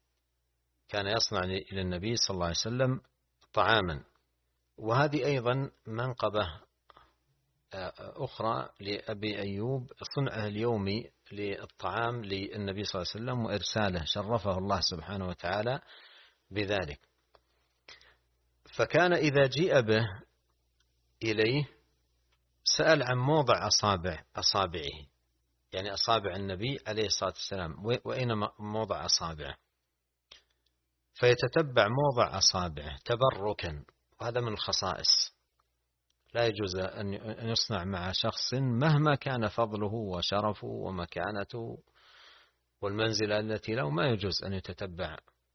وهذه أيضا منقبة أخرى لأبي أيوب، صنعه اليومي للطعام للنبي صلى الله عليه وسلم وإرساله، شرفه الله سبحانه وتعالى بذلك. فكان إذا جيء به إليه سأل عن موضع أصابعه، يعني أصابع النبي عليه الصلاة والسلام، وأين موضع أصابعه، فيتتبع موضع أصابعه تبركا. وهذا من الخصائص، لا يجوز أن يصنع مع شخص مهما كان فضله وشرفه ومكانته والمنزلة التي له، ما يجوز أن يتتبع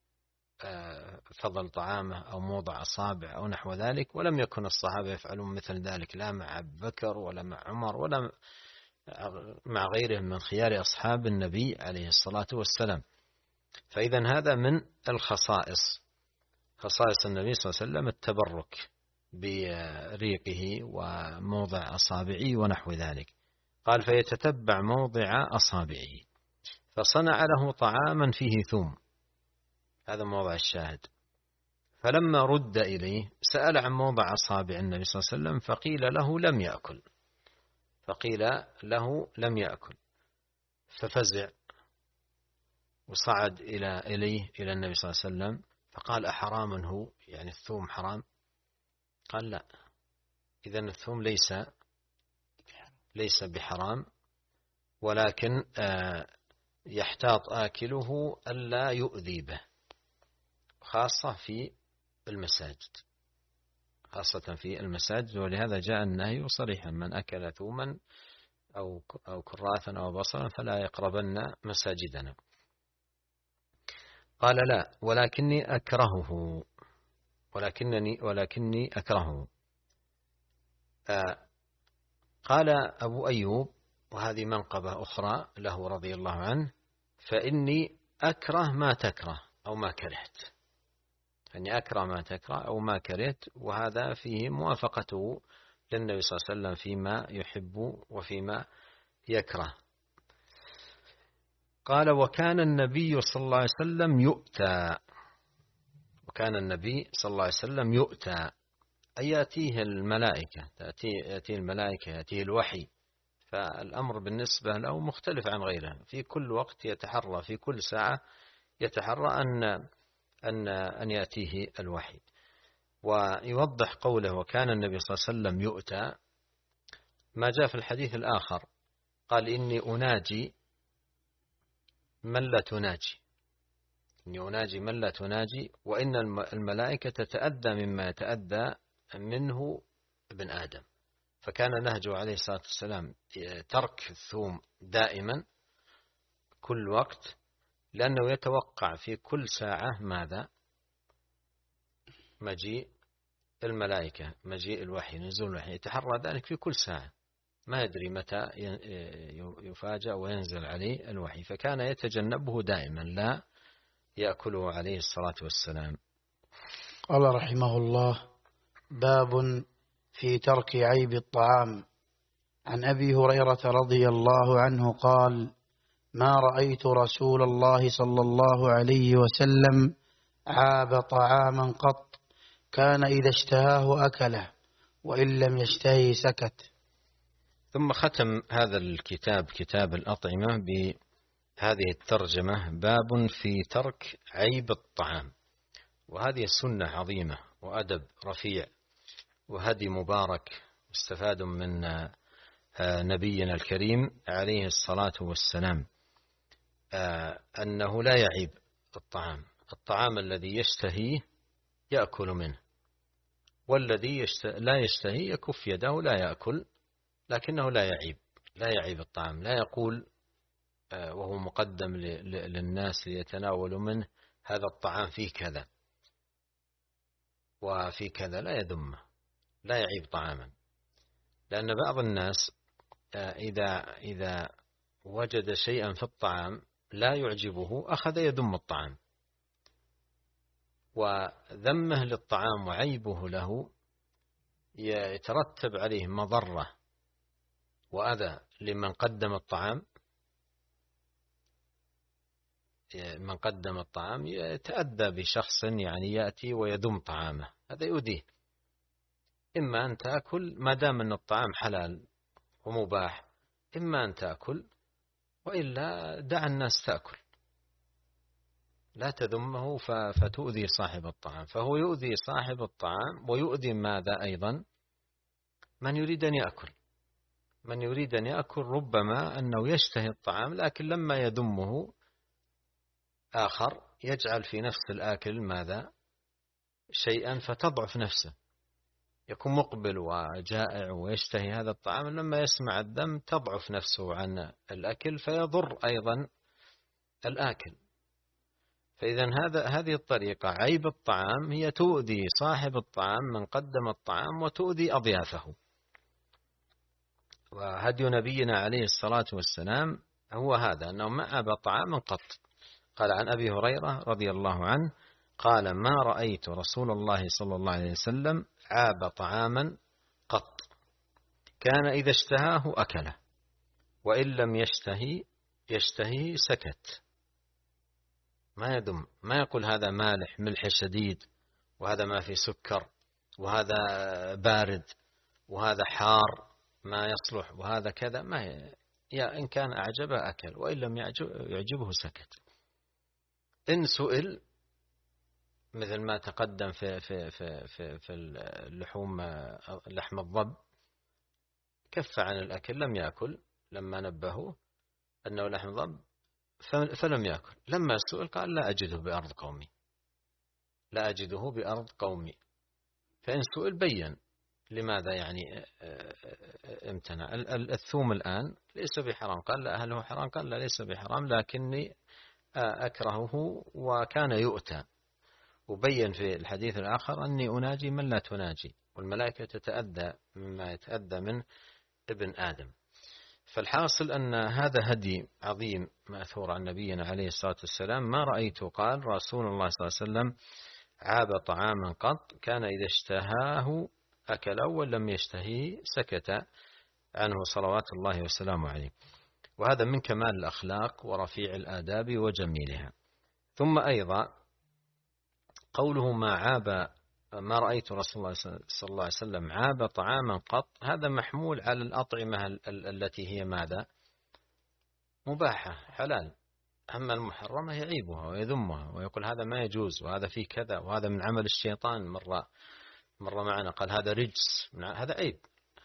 فضل طعامه أو موضع أصابع أو نحو ذلك. ولم يكن الصحابة يفعلون مثل ذلك، لا مع أبي بكر ولا مع عمر ولا مع غيرهم من خيار أصحاب النبي عليه الصلاة والسلام. فإذا هذا من الخصائص، خصائص النبي صلى الله عليه وسلم التبرك بريقه وموضع أصابعه ونحو ذلك. قال فيتتبع موضع أصابعه، فصنع له طعاما فيه ثوم، هذا موضع الشاهد. فلما رد إليه سأل عن موضع أصابع النبي صلى الله عليه وسلم، فقيل له لم يأكل. ففزع وصعد إليه إلى النبي صلى الله عليه وسلم، فقال أحرام هو، يعني الثوم حرام؟ قال لا، إذن الثوم ليس بحرام، ولكن يحتاط آكله ألا يؤذي به، خاصة في المساجد، ولهذا جاء النهي صريحا: من أكل ثوما أو كراثا أو بصلا فلا يقربن مساجدنا. قال لا، ولكني أكرهه. قال أبو أيوب، وهذه منقبة أخرى له رضي الله عنه: فإني أكره ما تكره أو ما كرهت، يعني أكره ما تكره أو ما كرهت، وهذا فيه موافقته للنبي صلى الله عليه وسلم فيما يحب وفيما يكره. قال: وكان النبي صلى الله عليه وسلم يؤتى، أي يأتيه الملائكة، يأتيه الملائكة، يأتيه الوحي، فالأمر بالنسبة له مختلف عن غيره، في كل وقت يتحرى، في كل ساعة يتحرى أن يأتيه الوحي. ويوضح قوله وكان النبي صلى الله عليه وسلم يؤتى ما جاء في الحديث الآخر، قال: إني أناجي من لا تناجي، وإن الملائكة تتأذى مما يتأذى منه ابن آدم. فكان نهجه عليه الصلاة والسلام ترك الثوم دائما كل وقت، لأنه يتوقع في كل ساعة ماذا؟ مجيء الملائكة، مجيء الوحي، نزول الوحي، يتحرى ذلك في كل ساعة، ما يدري متى يفاجأ وينزل عليه الوحي، فكان يتجنبه دائما، لا يأكله عليه الصلاة والسلام. قال رحمه الله: باب في ترك عيب الطعام. عن أبي هريرة رضي الله عنه قال: ما رأيت رسول الله صلى الله عليه وسلم عاب طعاما قط، كان إذا اشتهاه أكله، وإن لم يشتهي سكت. ثم ختم هذا الكتاب، كتاب الأطعمة، بهذه الترجمة: باب في ترك عيب الطعام. وهذه سنة عظيمة وأدب رفيع وهدي مبارك، استفاد من نبينا الكريم عليه الصلاة والسلام أنه لا يعيب الطعام الذي يشتهيه يأكل منه، والذي لا يشتهي يكف يده لا يأكل، لكنه لا يعيب الطعام، لا يقول وهو مقدم للناس ليتناولوا منه: هذا الطعام فيه كذا وفي كذا، لا يذمه، لا يعيب طعاما. لأن بعض الناس إذا وجد شيئا في الطعام لا يعجبه أخذ يذم الطعام، وذمه للطعام وعيبه له يترتب عليه مضرة وأذى لمن قدم الطعام. من قدم الطعام يتأذى بشخص يعني يأتي ويذم طعامه، هذا يؤذيه. إما أن تأكل ما دام أن الطعام حلال ومباح، إما أن تأكل، وإلا دع الناس تأكل، لا تذمه فتؤذي صاحب الطعام. فهو يؤذي صاحب الطعام ويؤذي ماذا أيضا؟ من يريد أن يأكل ربما أنه يشتهي الطعام، لكن لما يذمه آخر يجعل في نفس الآكل ماذا؟ شيئا فتضعف نفسه، يكون مقبل وجائع ويشتهي هذا الطعام، لما يسمع الذم تضعف نفسه عن الأكل فيضر أيضا الآكل. فإذا هذه الطريقة عيب الطعام هي تؤذي صاحب الطعام من قدم الطعام وتؤذي أضيافه. وهدي نبينا عليه الصلاة والسلام هو هذا، أنه ما عاب طعاما قط. قال عن أبي هريرة رضي الله عنه قال: ما رأيت رسول الله صلى الله عليه وسلم عاب طعاما قط، كان إذا اشتهاه أكله، وإن لم يشتهي سكت. ما يذم، ما يقول هذا ملح شديد، وهذا ما في سكر، وهذا بارد، وهذا حار ما يصلح، وهذا كذا. ما إن كان أعجبه أكل، وإن لم يعجبه سكت. إن سئل مثل ما تقدم في اللحوم، لحم الضب كف عن الأكل، لم يأكل لما نبهوه أنه لحم ضب فلم يأكل. لما سئل قال لا أجده بأرض قومي، لا أجده بأرض قومي. فإن سئل بين لماذا يعني امتنع. الثوم الآن ليس بحرام، قال لا. هل هو حرام؟ قال لا ليس بحرام، لكني أكرهه وكان يؤتى. وبين في الحديث الآخر أني أناجي من لا تناجي، والملائكة تتأذى مما يتأذى منه ابن آدم. فالحاصل أن هذا هدي عظيم مأثور عن نبينا عليه الصلاة والسلام. ما رأيت قال رسول الله صلى الله عليه وسلم عاب طعاما قط كان إذا اشتهاه أكله ولم يشتهيه سكت عنه صلوات الله وسلامه عليه. وهذا من كمال الأخلاق ورفيع الآداب وجميلها. ثم أيضا قوله ما رأيت رسول الله صلى الله عليه وسلم عاب طعاما قط، هذا محمول على الأطعمة التي هي ماذا؟ مباحة حلال. أما المحرمة يعيبها ويذمها ويقول هذا ما يجوز وهذا فيه كذا وهذا من عمل الشيطان. مرة معنا قال هذا رجس، هذا عيب.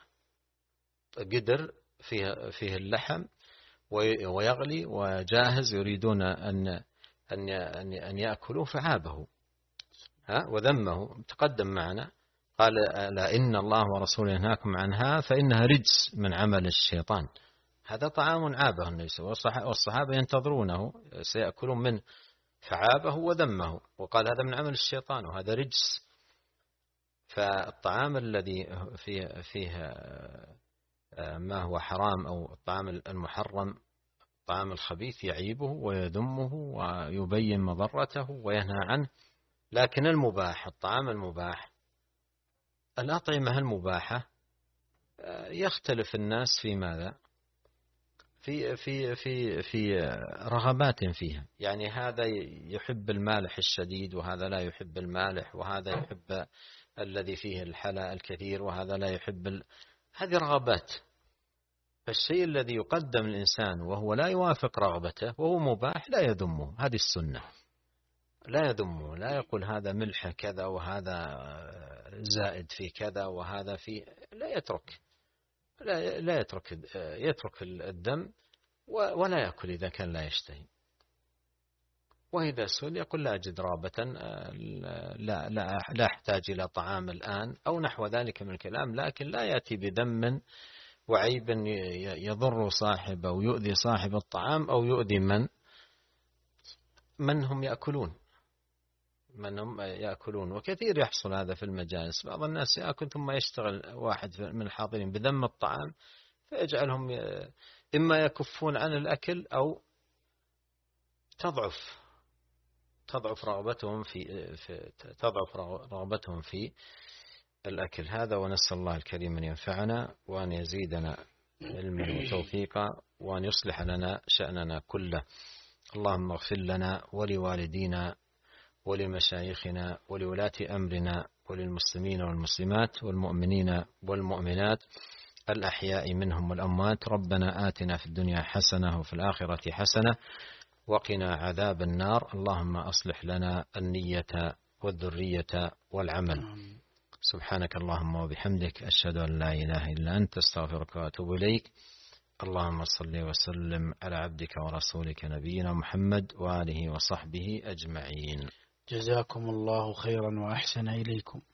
قدر فيه اللحم ويغلي وجاهز يريدون أن يأكلوا فعابه وذمه. تقدم معنا قال لا إن الله ورسوله ينهاكم عنها فإنها رجس من عمل الشيطان. هذا طعام عابه النبي والصحابة ينتظرونه سيأكلون منه، فعابه وذمه وقال هذا من عمل الشيطان وهذا رجس. فالطعام الذي فيه ما هو حرام أو الطعام المحرم، الطعام الخبيث يعيبه ويذمه ويبين مضرته وينهى عنه. لكن المباح، الطعام المباح، الأطعمة المباحة يختلف الناس في ماذا؟ في رغبات فيها. يعني هذا يحب المالح الشديد وهذا لا يحب المالح، وهذا يحب الذي فيه الحلا الكثير وهذا لا يحب هذه رغبات. فالشيء الذي يقدم الإنسان وهو لا يوافق رغبته وهو مباح لا يذمه. هذه السنة، لا يذمه، لا يقول هذا ملح كذا وهذا زائد في كذا وهذا في، لا يترك الدم ولا يأكل إذا كان لا يشتهي. وإذا سئل يقول لا أجد رغبة، لا أحتاج إلى طعام الآن أو نحو ذلك من الكلام، لكن لا يأتي بذم وعيب يضر صاحب أو يؤذي صاحب الطعام أو يؤذي من هم يأكلون. وكثير يحصل هذا في المجالس. بعض الناس يأكل ثم يشتغل واحد من الحاضرين بذم الطعام فيجعلهم إما يكفون عن الأكل أو تضعف رغبتهم في الأكل. هذا ونسأل الله الكريم أن ينفعنا وأن يزيدنا علما وتوفيقا وأن يصلح لنا شأننا كله. اللهم اغفر لنا ولوالدينا ولمشايخنا ولولاة أمرنا وللمسلمين والمسلمات والمؤمنين والمؤمنات الأحياء منهم والأموات. ربنا آتنا في الدنيا حسنة وفي الآخرة حسنة وقنا عذاب النار. اللهم أصلح لنا النية والذرية والعمل. سبحانك اللهم وبحمدك أشهد أن لا إله إلا أنت أستغفرك وأتوب إليك. اللهم صل وسلم على عبدك ورسولك نبينا محمد وآله وصحبه أجمعين. جزاكم الله خيرا وأحسن إليكم.